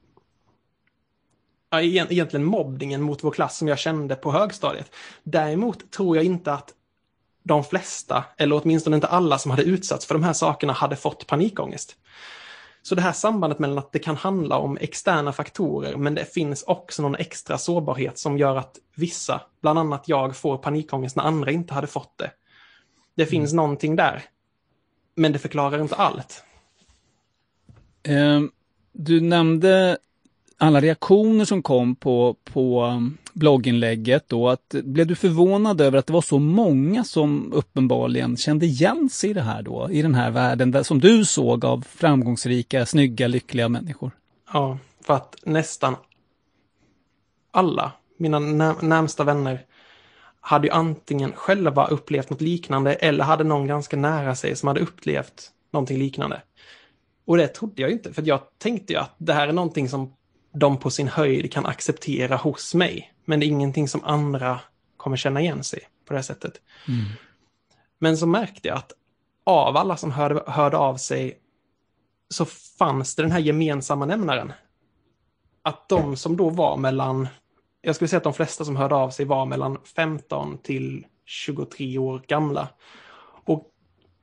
ja, egentligen mobbningen mot vår klass som jag kände på högstadiet. Däremot tror jag inte att de flesta, eller åtminstone inte alla som hade utsatts för de här sakerna, hade fått panikångest. Så det här sambandet mellan att det kan handla om externa faktorer, men det finns också någon extra sårbarhet som gör att vissa, bland annat jag, får panikångest när andra inte hade fått det. Det mm. finns någonting där, men det förklarar inte allt. Eh, du nämnde alla reaktioner som kom på, på blogginlägget då. Att, blev du förvånad över att det var så många som uppenbarligen kände igen sig i det här då? I den här världen där, som du såg av framgångsrika, snygga, lyckliga människor? Ja, för att nästan alla mina när- närmsta vänner hade ju antingen själva upplevt något liknande eller hade någon ganska nära sig som hade upplevt någonting liknande. Och det trodde jag inte, för jag tänkte ju att det här är någonting som de på sin höjd kan acceptera hos mig. Men det är ingenting som andra kommer känna igen sig på det här sättet. Mm. Men så märkte jag att av alla som hörde, hörde av sig så fanns det den här gemensamma nämnaren. Att de som då var mellan, jag skulle säga att de flesta som hörde av sig var mellan femton till tjugotre år gamla. Och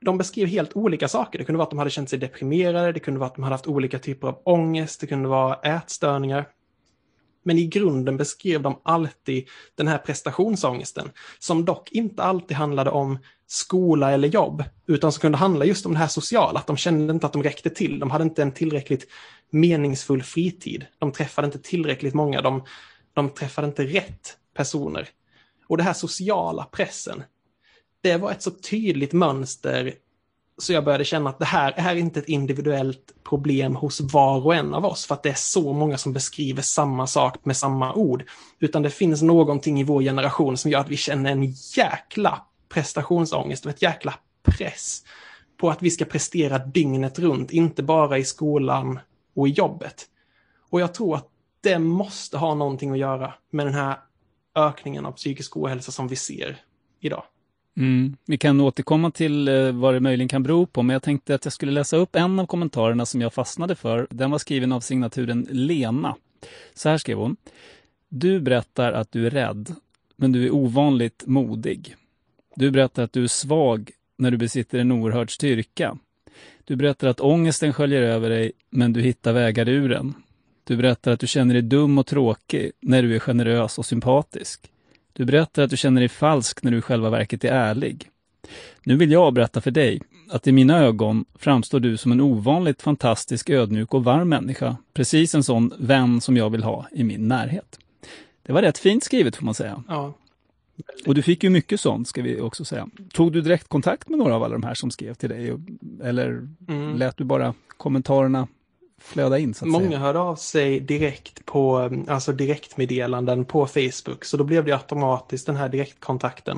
de beskrev helt olika saker. Det kunde vara att de hade känt sig deprimerade, det kunde vara att de hade haft olika typer av ångest, det kunde vara ätstörningar. Men i grunden beskrev de alltid den här prestationsångesten, som dock inte alltid handlade om skola eller jobb, utan som kunde handla just om det här sociala, att de kände inte att de räckte till, de hade inte en tillräckligt meningsfull fritid, de träffade inte tillräckligt många, de, de träffade inte rätt personer. Och det här sociala pressen, det var ett så tydligt mönster så jag började känna att det här är inte ett individuellt problem hos var och en av oss, för att det är så många som beskriver samma sak med samma ord, utan det finns någonting i vår generation som gör att vi känner en jäkla prestationsångest och ett jäkla press på att vi ska prestera dygnet runt, inte bara i skolan och i jobbet. Och jag tror att det måste ha någonting att göra med den här ökningen av psykisk ohälsa som vi ser idag. Mm. Vi kan återkomma till eh, vad det möjligen kan bero på, men jag tänkte att jag skulle läsa upp en av kommentarerna som jag fastnade för. Den var skriven av signaturen Lena. Så här skrev hon: du berättar att du är rädd, men du är ovanligt modig. Du berättar att du är svag när du besitter en oerhörd styrka. Du berättar att ångesten sköljer över dig, men du hittar vägar ur den. Du berättar att du känner dig dum och tråkig när du är generös och sympatisk. Du berättar att du känner dig falsk när du i själva verket är ärlig. Nu vill jag berätta för dig att i mina ögon framstår du som en ovanligt fantastisk, ödmjuk och varm människa. Precis en sån vän som jag vill ha i min närhet. Det var rätt fint skrivet, får man säga. Ja. Och du fick ju mycket sånt, ska vi också säga. Tog du direkt kontakt med några av alla de här som skrev till dig? Eller mm. lät du bara kommentarerna flöda in, så att Många säga? hörde av sig direkt på, alltså direktmeddelanden på Facebook, så då blev det automatiskt den här direktkontakten.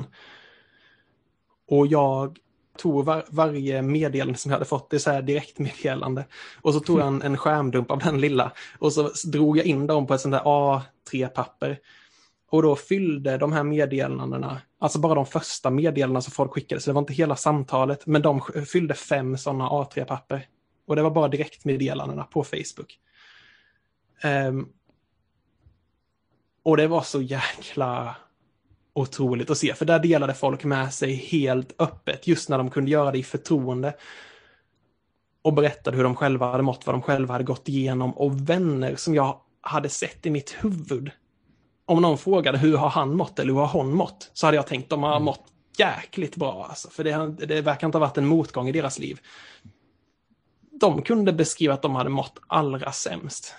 Och jag tog var, varje meddelande som jag hade fått, det är så här direktmeddelande, och så tog jag en, en skärmdump av den lilla och så drog jag in dem på ett sånt där A tre papper. Och då fyllde de här meddelandena, alltså bara de första meddelandena som folk skickade, så det var inte hela samtalet, men de fyllde fem sådana A tre papper. Och det var bara direktmeddelandena på Facebook. Um, och det var så jäkla otroligt att se. För där delade folk med sig helt öppet. Just när de kunde göra det i förtroende. Och berättade hur de själva hade mått, vad de själva hade gått igenom. Och vänner som jag hade sett i mitt huvud. Om någon frågade hur har han mått eller hur har hon mått, så hade jag tänkt att de har mm. mått jäkligt bra. Alltså. För det, det verkar inte ha varit en motgång i deras liv. De kunde beskriva att de hade mått allra sämst.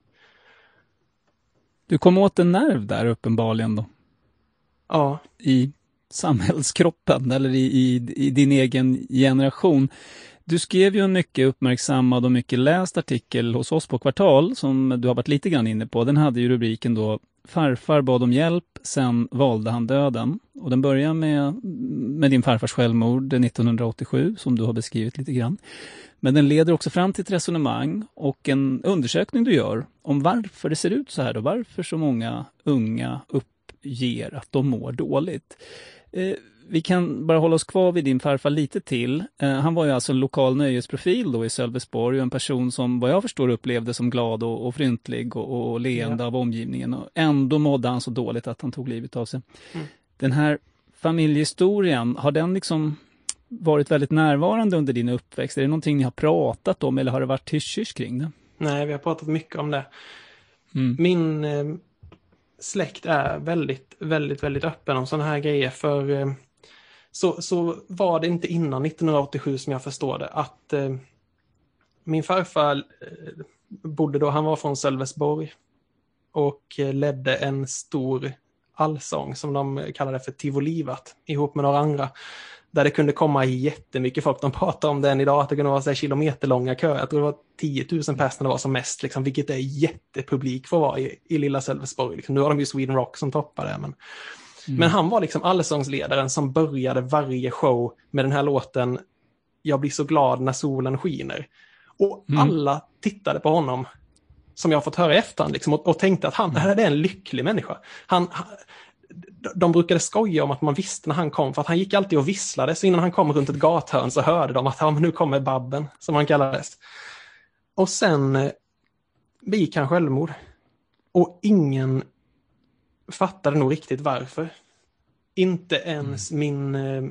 Du kom åt en nerv där uppenbarligen då. Ja. I samhällskroppen eller i, i, i din egen generation. Du skrev ju en mycket uppmärksammad och mycket läst artikel hos oss på Kvartal som du har varit lite grann inne på. Den hade ju rubriken då: farfar bad om hjälp, sen valde han döden. Och den börjar med, med din farfars självmord nittonhundraåttiosju som du har beskrivit lite grann. Men den leder också fram till ett resonemang och en undersökning du gör om varför det ser ut så här och varför så många unga uppger att de mår dåligt. Eh, vi kan bara hålla oss kvar vid din farfar lite till. Eh, han var ju alltså en lokal nöjesprofil då i Sölvesborg och en person som vad jag förstår upplevde som glad och, och fryntlig och, och leende ja. av omgivningen. Och ändå mådde han så dåligt att han tog livet av sig. Mm. Den här familjehistorien, har den liksom varit väldigt närvarande under din uppväxt? Är det någonting ni har pratat om eller har det varit hysch kring det? Nej, vi har pratat mycket om det. Mm. Min eh, släkt är väldigt, väldigt, väldigt öppen om sådana här grejer. För eh, så, så var det inte innan nittonhundraåttiosju som jag förstår det. Att eh, min farfar eh, bodde då, han var från Sölvesborg. Och eh, ledde en stor allsång som de kallade för Tivolivat. Ihop med några andra. Där det kunde komma jättemycket folk. De pratar om den idag, att det kunde vara så här kilometerlånga köer. Jag tror det var tio tusen personer var som mest, liksom, vilket är jättepublik för att vara i, i lilla Sölvesborg. Liksom. Nu har de ju Sweden Rock som toppar det. Men, mm. men han var liksom allsångsledaren som började varje show med den här låten Jag blir så glad när solen skiner. Och mm. alla tittade på honom, som jag har fått höra i efterhand, liksom, och, och tänkte att han mm. är en lycklig människa. Han... han de brukade skoja om att man visste när han kom, för att han gick alltid och visslade, så innan han kom runt ett gathörn så hörde de att ja, men nu kommer Babben, som han kallades. Och sen eh, begick han självmord. Och ingen fattade nog riktigt varför. Inte ens mm. min, eh,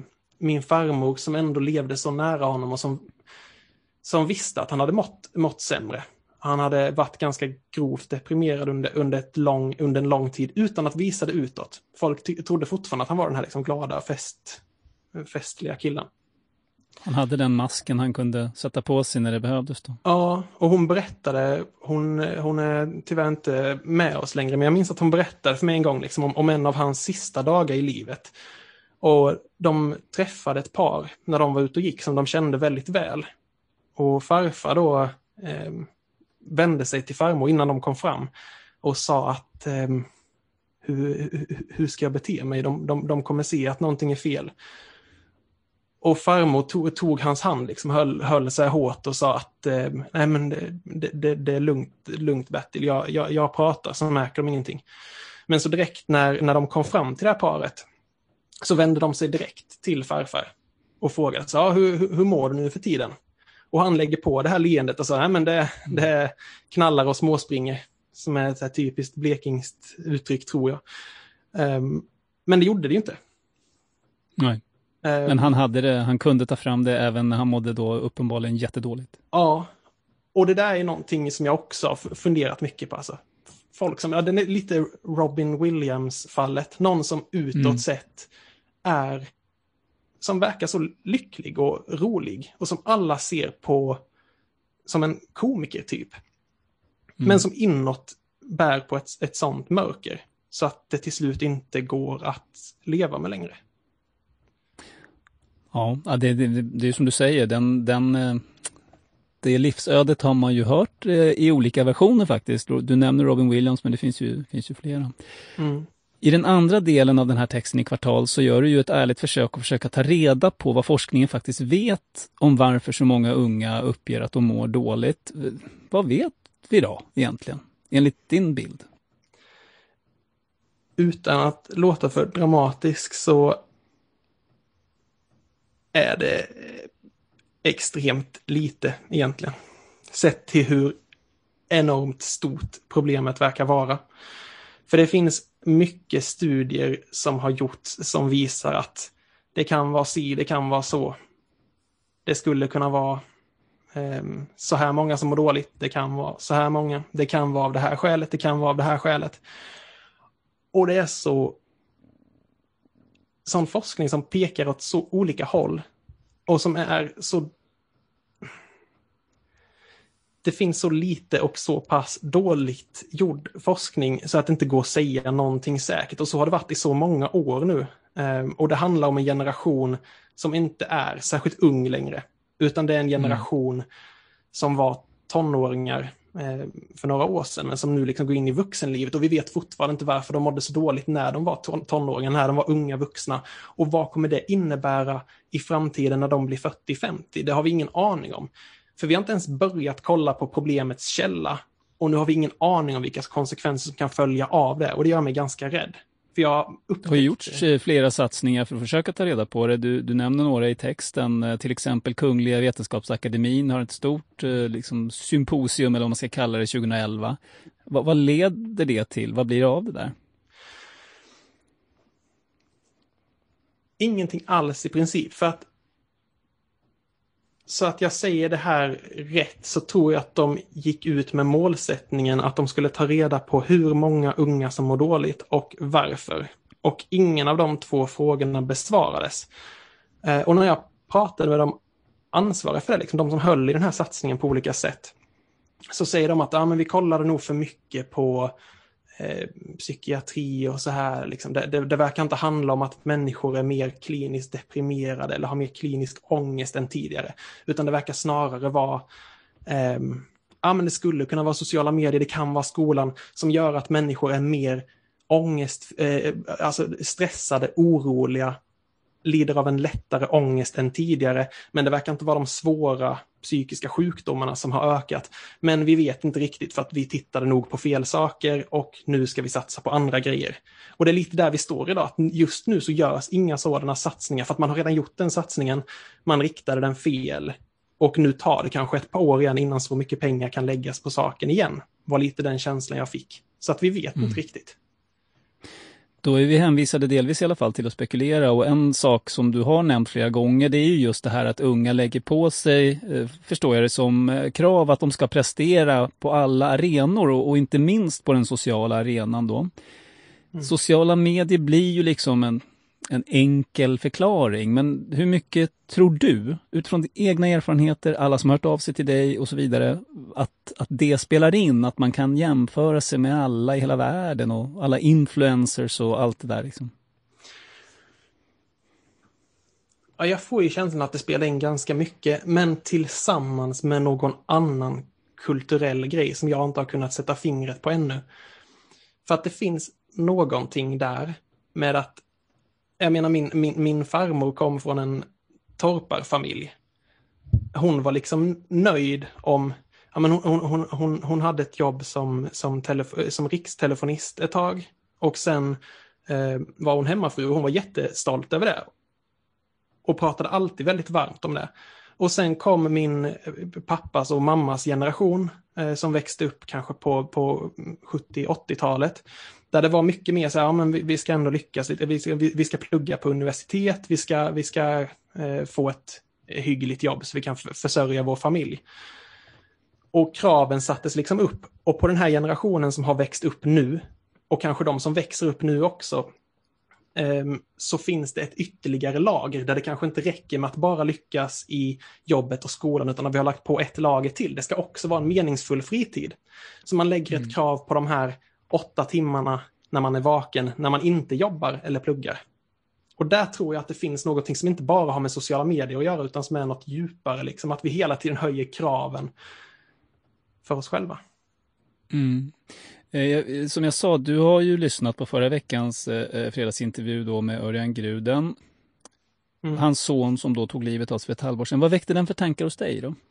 min farmor som ändå levde så nära honom och som, som visste att han hade mått, mått sämre. Han hade varit ganska grovt deprimerad under, under, ett lång, under en lång tid utan att visa det utåt. Folk ty- trodde fortfarande att han var den här liksom glada, fest, festliga killen. Han hade den masken han kunde sätta på sig när det behövdes då. Ja, och hon berättade, hon, hon är tyvärr inte med oss längre, men jag minns att hon berättade för mig en gång liksom, om, om en av hans sista dagar i livet. Och de träffade ett par när de var ute och gick som de kände väldigt väl. Och farfar då eh, vände sig till farmor innan de kom fram och sa att eh, hur, hur ska jag bete mig? De, de, de kommer se att någonting är fel. Och farmor tog, tog hans hand, liksom, höll, höll sig hårt och sa att eh, nej men det, det, det är lugnt, lugnt Bertil, jag, jag, jag pratar så märker de ingenting. Men så direkt när, när de kom fram till det här paret så vände de sig direkt till farfar och frågade så, ja, hur, hur mår du nu för tiden? Och han lägger på det här leendet och sa, nej men det, det är knallar och småspringer, som är ett så här typiskt blekingskt uttryck tror jag. Um, men det gjorde det ju inte. Nej. Men han hade det, han kunde ta fram det även när han mådde då uppenbarligen jättedåligt. Ja, och det där är någonting som jag också har funderat mycket på. Alltså. Folk som, ja, det är lite Robin Williams-fallet. Någon som utåt mm. sett är, som verkar så lycklig och rolig. Och som alla ser på som en komiker typ. Mm. Men som inåt bär på ett, ett sånt mörker. Så att det till slut inte går att leva med längre. Ja, det, det, det är som du säger, den, den, det livsödet har man ju hört i olika versioner faktiskt. Du nämner Robin Williams, men det finns ju, finns ju flera. Mm. I den andra delen av den här texten i Kvartal så gör du ju ett ärligt försök att försöka ta reda på vad forskningen faktiskt vet om varför så många unga uppger att de mår dåligt. Vad vet vi då egentligen, enligt din bild? Utan att låta för dramatisk så är det extremt lite egentligen. Sett till hur enormt stort problemet verkar vara. För det finns mycket studier som har gjorts som visar att det kan vara si, det kan vara så. Det skulle kunna vara eh, så här många som mår dåligt. Det kan vara så här många. Det kan vara av det här skälet. Det kan vara av det här skälet. Och det är så sån forskning som pekar åt så olika håll och som är så, det finns så lite och så pass dåligt gjord forskning så att det inte går att säga någonting säkert, och så har det varit i så många år nu. Ehm, och det handlar om en generation som inte är särskilt ung längre, utan det är en generation mm. som var tonåringar för några år sedan, men som nu liksom går in i vuxenlivet, och vi vet fortfarande inte varför de mådde så dåligt när de var ton- tonåringar, när de var unga vuxna, och vad kommer det innebära i framtiden när de blir fyrtio femtio? Det har vi ingen aning om, för vi har inte ens börjat kolla på problemets källa, och nu har vi ingen aning om vilka konsekvenser som kan följa av det, och det gör mig ganska rädd. För jag det har gjorts flera satsningar för att försöka ta reda på det. Du, du nämner några i texten. Till exempel Kungliga Vetenskapsakademin har ett stort liksom, symposium, eller vad man ska kalla det, tjugoelva. Va, vad leder det till? Vad blir det av det där? Ingenting alls i princip. För att så att jag säger det här rätt, så tror jag att de gick ut med målsättningen att de skulle ta reda på hur många unga som mår dåligt och varför. Och ingen av de två frågorna besvarades. Eh, och när jag pratade med de ansvariga för det, liksom de som höll i den här satsningen på olika sätt, så säger de att ja, men vi kollade nog för mycket på eh, psykiatri och så här. Liksom. Det, det, det verkar inte handla om att människor är mer kliniskt deprimerade eller har mer klinisk ångest än tidigare. Utan det verkar snarare vara eh, ja, men det skulle kunna vara sociala medier, det kan vara skolan som gör att människor är mer ångest, eh, alltså stressade, oroliga, lider av en lättare ångest än tidigare, men det verkar inte vara de svåra psykiska sjukdomarna som har ökat. Men vi vet inte riktigt för att vi tittade nog på fel saker och nu ska vi satsa på andra grejer. Och det är lite där vi står idag, att just nu så görs inga sådana satsningar för att man har redan gjort den satsningen, man riktade den fel och nu tar det kanske ett par år igen innan så mycket pengar kan läggas på saken igen. Var lite den känslan jag fick. Så att vi vet mm. inte riktigt. Då är vi hänvisade delvis i alla fall till att spekulera, och en sak som du har nämnt flera gånger, det är ju just det här att unga lägger på sig, eh, förstår jag det som, eh, krav att de ska prestera på alla arenor och, och inte minst på den sociala arenan då. Mm. Sociala medier blir ju liksom en, en enkel förklaring, men hur mycket tror du, utifrån egna erfarenheter, alla som har hört av sig till dig och så vidare, att, att det spelar in, att man kan jämföra sig med alla i hela världen och alla influencers och allt det där liksom? Ja, jag får ju känslan att det spelar in ganska mycket, men tillsammans med någon annan kulturell grej som jag inte har kunnat sätta fingret på ännu. För att det finns någonting där med att, jag menar min, min, min farmor kom från en torparfamilj. Hon var liksom nöjd om, ja men hon, hon, hon, hon hade ett jobb som, som, telefo, som rikstelefonist ett tag. Och sen eh, var hon hemmafru och hon var jättestolt över det. Och pratade alltid väldigt varmt om det. Och sen kom min pappas och mammas generation eh, som växte upp kanske på, på sjuttio-åttiotalet. Där det var mycket mer så här, ja, men vi, vi ska ändå lyckas, vi ska, vi, vi ska plugga på universitet, vi ska, vi ska eh, få ett hyggligt jobb så vi kan f- försörja vår familj. Och kraven sattes liksom upp. Och på den här generationen som har växt upp nu, och kanske de som växer upp nu också, eh, så finns det ett ytterligare lager där det kanske inte räcker med att bara lyckas i jobbet och skolan, utan att vi har lagt på ett lager till. Det ska också vara en meningsfull fritid. Så man lägger ett mm. krav på de här åtta timmarna när man är vaken, när man inte jobbar eller pluggar. Och där tror jag att det finns något som inte bara har med sociala medier att göra, utan som är något djupare. Liksom, att vi hela tiden höjer kraven för oss själva. Mm. Eh, som jag sa, du har ju lyssnat på förra veckans eh, fredagsintervju då med Örjan Gruden. Mm. Hans son som då tog livet av sig för ett halvår sedan. Vad väckte den för tankar hos dig då?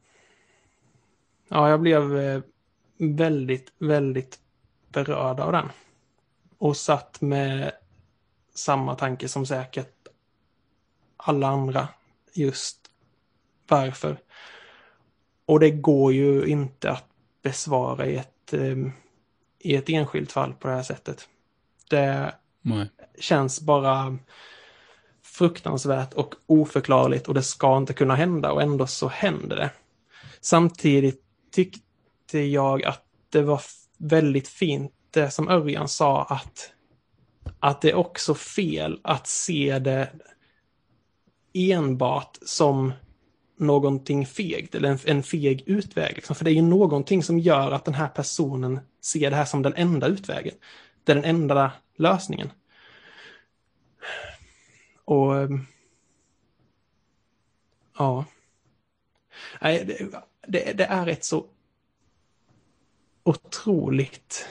Ja, jag blev eh, väldigt, väldigt berörd av den. Och satt med samma tanke som säkert alla andra. Just varför. Och det går ju inte att besvara i ett, um, i ett enskilt fall på det här sättet. Det Nej. känns bara fruktansvärt och oförklarligt, och det ska inte kunna hända, och ändå så händer det. Samtidigt tyckte jag att det var väldigt fint det som Örjan sa, att, att det är också fel att se det enbart som någonting fegt eller en, en feg utväg. Liksom. För det är ju någonting som gör att den här personen ser det här som den enda utvägen. Det är den enda lösningen. Och ja. Nej, det, det, det är ett så otroligt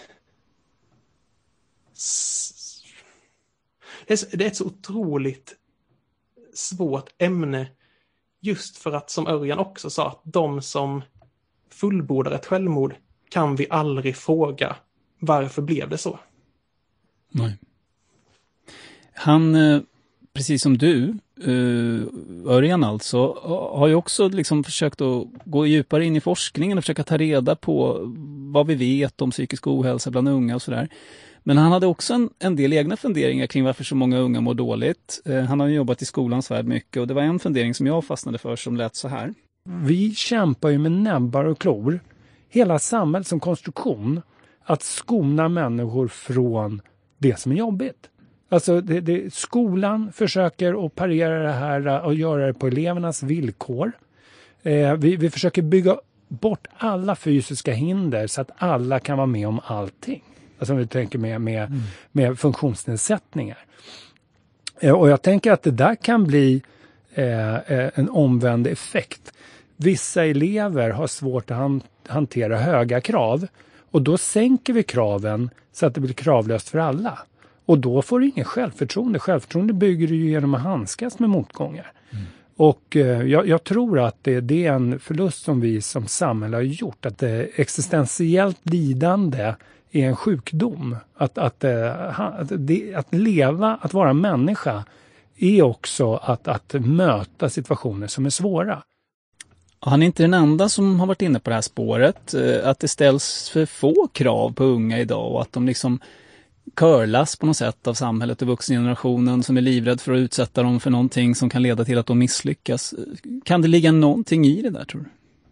det är ett så otroligt svårt ämne, just för att, som Örjan också sa, att de som fullbordar ett självmord kan vi aldrig fråga varför blev det så. Nej. Han, precis som du, Örjan alltså, har ju också liksom försökt att gå djupare in i forskningen och försöka ta reda på vad vi vet om psykisk ohälsa bland unga och sådär. Men han hade också en, en del egna funderingar kring varför så många unga mår dåligt. Eh, han har ju jobbat i skolans värld mycket, och det var en fundering som jag fastnade för som lät så här. Vi kämpar ju med näbbar och klor, hela samhället som konstruktion, att skona människor från det som är jobbigt. Alltså det, det, skolan försöker att parera det här och göra det på elevernas villkor. Eh, vi, vi försöker bygga bort alla fysiska hinder så att alla kan vara med om allting. Alltså om vi tänker med, med, mm. med funktionsnedsättningar. Eh, och jag tänker att det där kan bli eh, en omvänd effekt. Vissa elever har svårt att han, hantera höga krav. Och då sänker vi kraven så att det blir kravlöst för alla. Och då får du ingen självförtroende. Självförtroende bygger du ju genom att handskas med motgångar. Mm. Och eh, jag, jag tror att det, det är en förlust som vi som samhälle har gjort. Att det existentiellt lidande är en sjukdom. Att, att, att, det, att leva, att vara människa är också att, att möta situationer som är svåra. Han är inte den enda som har varit inne på det här spåret. Att det ställs för få krav på unga idag och att de liksom körlas på något sätt av samhället och vuxengenerationen som är livrädd för att utsätta dem för någonting som kan leda till att de misslyckas. Kan det ligga någonting i det där, tror du?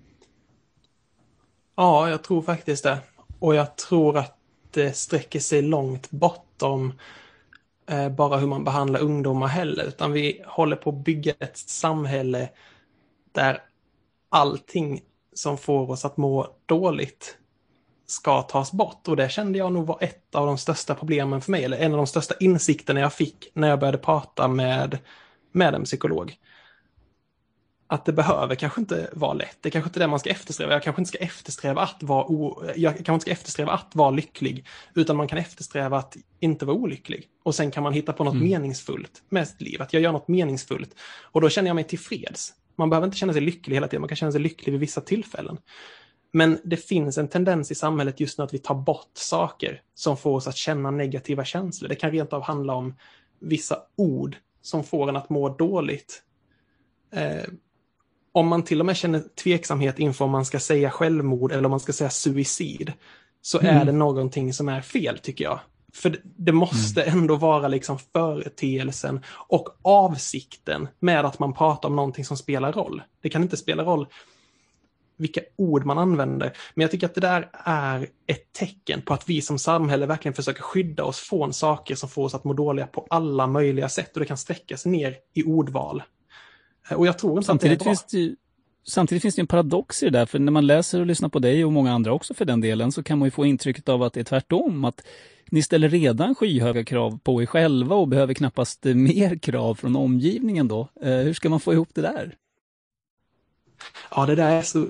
Ja, jag tror faktiskt det. Och jag tror att det sträcker sig långt bortom eh, bara hur man behandlar ungdomar heller. Utan vi håller på att bygga ett samhälle där allting som får oss att må dåligt ska tas bort. Och det kände jag nog var ett av de största problemen för mig. Eller en av de största insikterna jag fick när jag började prata med, med en psykolog. Att det behöver kanske inte vara lätt. Det är kanske inte det man ska eftersträva. Jag kanske inte ska eftersträva att vara, o... jag kanske inte ska eftersträva att vara lycklig. Utan man kan eftersträva att inte vara olycklig. Och sen kan man hitta på något mm. meningsfullt med sitt liv. Att jag gör något meningsfullt. Och då känner jag mig tillfreds. Man behöver inte känna sig lycklig hela tiden. Man kan känna sig lycklig vid vissa tillfällen. Men det finns en tendens i samhället just nu att vi tar bort saker som får oss att känna negativa känslor. Det kan rent av handla om vissa ord som får en att må dåligt. Eh, om man till och med känner tveksamhet inför om man ska säga självmord eller om man ska säga suicid, så mm. är det någonting som är fel, tycker jag. För det, det måste mm. ändå vara liksom företeelsen och avsikten med att man pratar om någonting som spelar roll. Det kan inte spela roll vilka ord man använder. Men jag tycker att det där är ett tecken på att vi som samhälle verkligen försöker skydda oss från saker som får oss att må dåliga på alla möjliga sätt. Och det kan sträcka sig ner i ordval. Och jag tror inte samtidigt att det är bra. Finns det, samtidigt finns det en paradox i det där. För när man läser och lyssnar på dig och många andra också för den delen, så kan man ju få intrycket av att det är tvärtom. Att ni ställer redan skyhöga krav på er själva och behöver knappast mer krav från omgivningen då. Eh, hur ska man få ihop det där? Ja, det där är så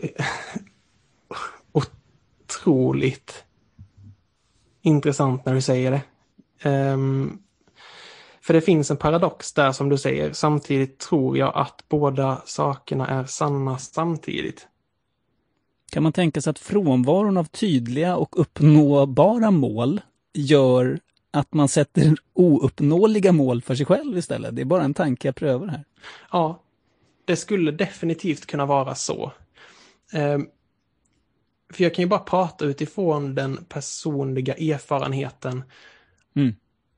otroligt intressant när du säger det. Um, för det finns en paradox där, som du säger. Samtidigt tror jag att båda sakerna är sanna samtidigt. Kan man tänka sig att frånvaron av tydliga och uppnåbara mål gör att man sätter ouppnåeliga mål för sig själv istället? Det är bara en tanke jag prövar här. Ja, det skulle definitivt kunna vara så. Um, för jag kan ju bara prata utifrån den personliga erfarenheten. Mm.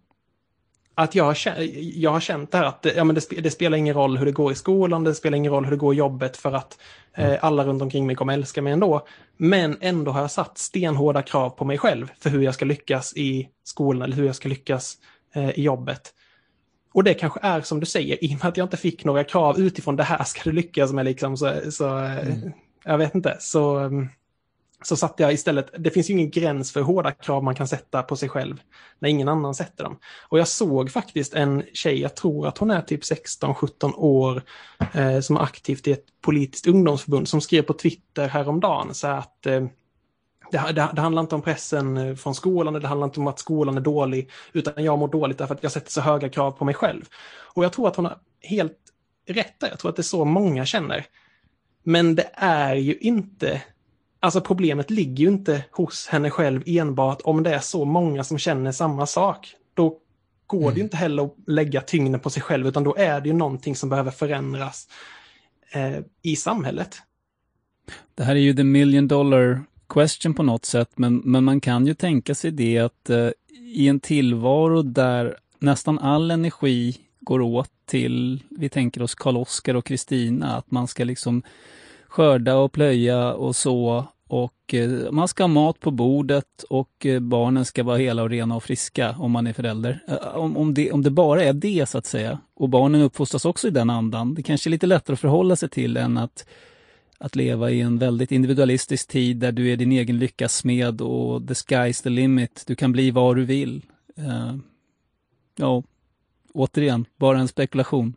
Att jag har, känt, jag har känt det här att det, ja, men det, det spelar ingen roll hur det går i skolan, det spelar ingen roll hur det går i jobbet, för att eh, alla runt omkring mig kommer älska mig ändå. Men ändå har jag satt stenhårda krav på mig själv för hur jag ska lyckas i skolan eller hur jag ska lyckas eh, i jobbet. Och det kanske är som du säger, i och med att jag inte fick några krav utifrån det här ska du lyckas med liksom, så, så mm. jag vet inte, så, så satte jag istället, det finns ju ingen gräns för hur hårda krav man kan sätta på sig själv när ingen annan sätter dem. Och jag såg faktiskt en tjej, jag tror att hon är typ sexton sjutton år, eh, som är aktivt i ett politiskt ungdomsförbund, som skrev på Twitter häromdagen så att eh, Det, det, det handlar inte om pressen från skolan, det handlar inte om att skolan är dålig, utan jag mår dåligt därför att jag sätter så höga krav på mig själv. Och jag tror att hon har helt rätt där. Jag tror att det är så många känner. Men det är ju inte, alltså problemet ligger ju inte hos henne själv enbart om det är så många som känner samma sak. Då går mm. det ju inte heller att lägga tyngden på sig själv, utan då är det ju någonting som behöver förändras eh, i samhället. Det här är ju the million dollar question på något sätt, men, men man kan ju tänka sig det att eh, i en tillvaro där nästan all energi går åt till, vi tänker oss Karl-Oskar och Kristina, att man ska liksom skörda och plöja och så, och eh, man ska ha mat på bordet och eh, barnen ska vara hela och rena och friska om man är förälder. Eh, om, om, det, om det bara är det så att säga, och barnen uppfostras också i den andan, det kanske är lite lättare att förhålla sig till än att Att leva i en väldigt individualistisk tid där du är din egen lyckas smed och the sky's the limit. Du kan bli vad du vill. Uh, ja, återigen, bara en spekulation.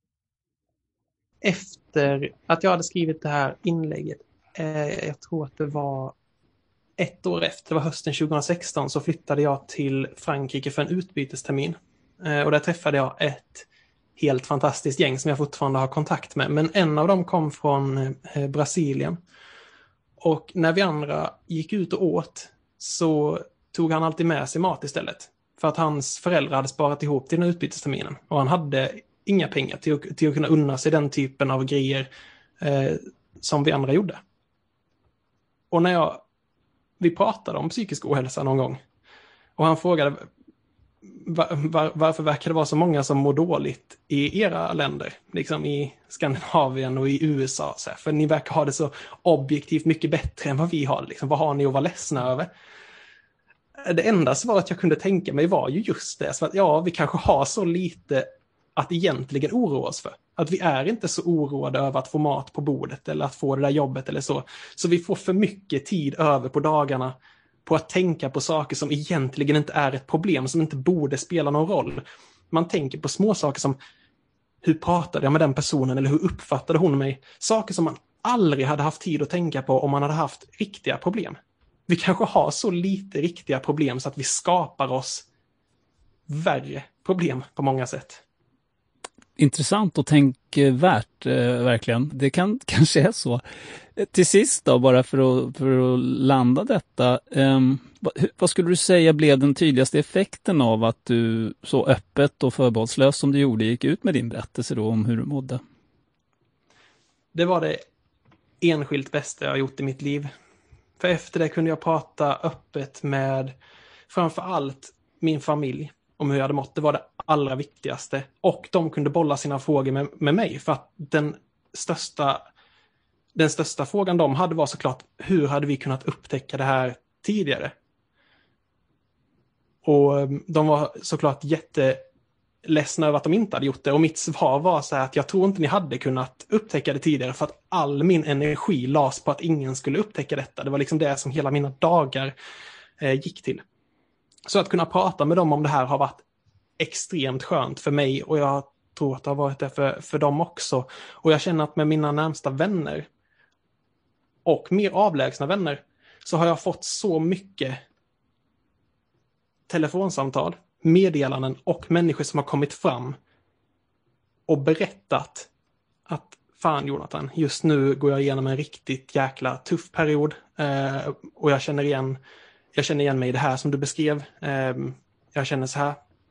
Efter att jag hade skrivit det här inlägget, eh, jag tror att det var ett år efter, det var hösten tjugohundrasexton, så flyttade jag till Frankrike för en utbytestermin. Eh, och där träffade jag ett helt fantastiskt gäng som jag fortfarande har kontakt med. Men en av dem kom från eh, Brasilien. Och när vi andra gick ut och åt så tog han alltid med sig mat istället. För att hans föräldrar hade sparat ihop till den utbytesterminen. Och han hade inga pengar till att, till att kunna unna sig den typen av grejer eh, som vi andra gjorde. Och när jag, vi pratade om psykisk ohälsa någon gång. Och han frågade, var, var, varför verkar det vara så många som mår dåligt i era länder? Liksom i Skandinavien och i U S A. Så här, för ni verkar ha det så objektivt mycket bättre än vad vi har. Liksom. Vad har ni att vara ledsna över? Det enda svaret jag kunde tänka mig var ju just det. Så att, ja, vi kanske har så lite att egentligen oroa oss för. Att vi är inte så oroade över att få mat på bordet eller att få det där jobbet eller så. Så vi får för mycket tid över på dagarna på att tänka på saker som egentligen inte är ett problem, som inte borde spela någon roll. Man tänker på små saker som hur pratade jag med den personen eller hur uppfattade hon mig? Saker som man aldrig hade haft tid att tänka på om man hade haft riktiga problem. Vi kanske har så lite riktiga problem så att vi skapar oss värre problem på många sätt. Intressant och tänkvärt, eh, verkligen. Det kan, kanske är så. Till sist då, bara för att, för att landa detta. Eh, vad, vad skulle du säga blev den tydligaste effekten av att du så öppet och förbehållslöst som du gjorde gick ut med din berättelse då om hur du mådde? Det var det enskilt bästa jag har gjort i mitt liv. För efter det kunde jag prata öppet med framför allt min familj om hur jag hade mått. Det var det allra viktigaste. Och de kunde bolla sina frågor med, med mig. För att den största, den största frågan de hade var såklart, hur hade vi kunnat upptäcka det här tidigare? Och de var såklart jätteledsna över att de inte hade gjort det. Och mitt svar var så här att jag tror inte ni hade kunnat upptäcka det tidigare. För att all min energi lades på att ingen skulle upptäcka detta. Det var liksom det som hela mina dagar eh, gick till. Så att kunna prata med dem om det här har varit extremt skönt för mig. Och jag tror att det har varit det för, för dem också. Och jag känner att med mina närmsta vänner och mer avlägsna vänner så har jag fått så mycket telefonsamtal, meddelanden och människor som har kommit fram och berättat att fan Jonathan, just nu går jag igenom en riktigt jäkla tuff period eh, och jag känner igen jag känner igen mig i det här som du beskrev. Eh, jag känner så här.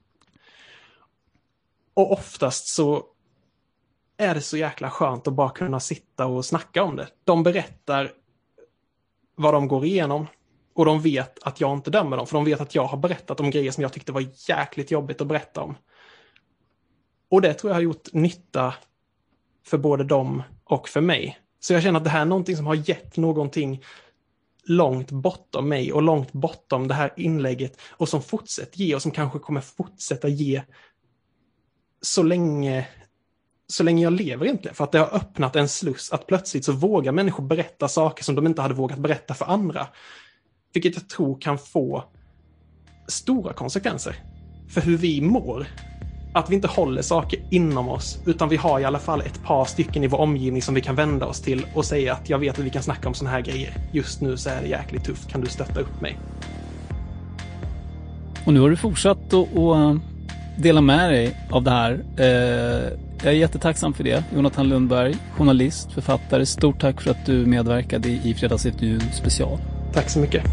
Och oftast så är det så jäkla skönt att bara kunna sitta och snacka om det. De berättar vad de går igenom. Och de vet att jag inte dömer dem. För de vet att jag har berättat om grejer som jag tyckte var jäkligt jobbigt att berätta om. Och det tror jag har gjort nytta för både dem och för mig. Så jag känner att det här är någonting som har gett någonting långt bortom mig och långt bortom det här inlägget. Och som fortsätter ge och som kanske kommer fortsätta ge så länge, så länge jag lever egentligen. För att det har öppnat en sluss att plötsligt så vågar människor berätta saker som de inte hade vågat berätta för andra. Vilket jag tror kan få stora konsekvenser för hur vi mår. Att vi inte håller saker inom oss, utan vi har i alla fall ett par stycken i vår omgivning som vi kan vända oss till och säga att jag vet att vi kan snacka om såna här grejer. Just nu så är det jäkligt tufft, kan du stötta upp mig? Och nu har du fortsatt att dela med dig av det här. Jag är jättetacksam för det. Jonathan Lundberg, journalist, författare. Stort tack för att du medverkade i Fredagsintervjun special. Tack så mycket.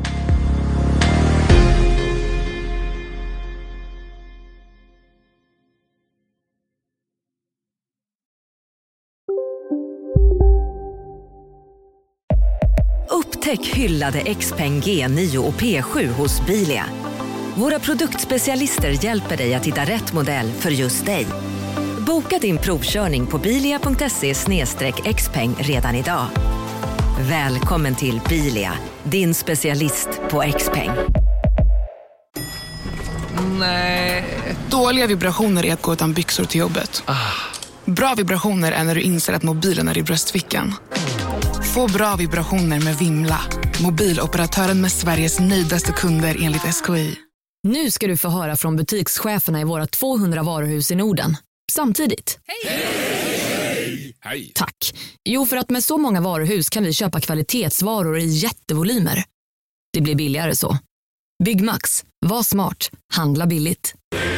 Upptäck hyllade Xpeng G nio och P sju hos Bilia. Våra produktspecialister hjälper dig att hitta rätt modell för just dig. Boka din provkörning på bilia punkt se slash xpeng redan idag. Välkommen till Bilia, din specialist på Xpeng. Nej. Dåliga vibrationer är att gå utan byxor till jobbet. Ah. Bra vibrationer är när du inser att mobilen är i bröstfickan. Få bra vibrationer med Vimla. Mobiloperatören med Sveriges nöjdaste kunder enligt S K I. Nu ska du få höra från butikscheferna i våra tvåhundra varuhus i Norden. Samtidigt. Hej! Hej! Tack. Jo, för att med så många varuhus kan vi köpa kvalitetsvaror i jättevolymer. Det blir billigare så. Byggmax. Var smart. Handla billigt.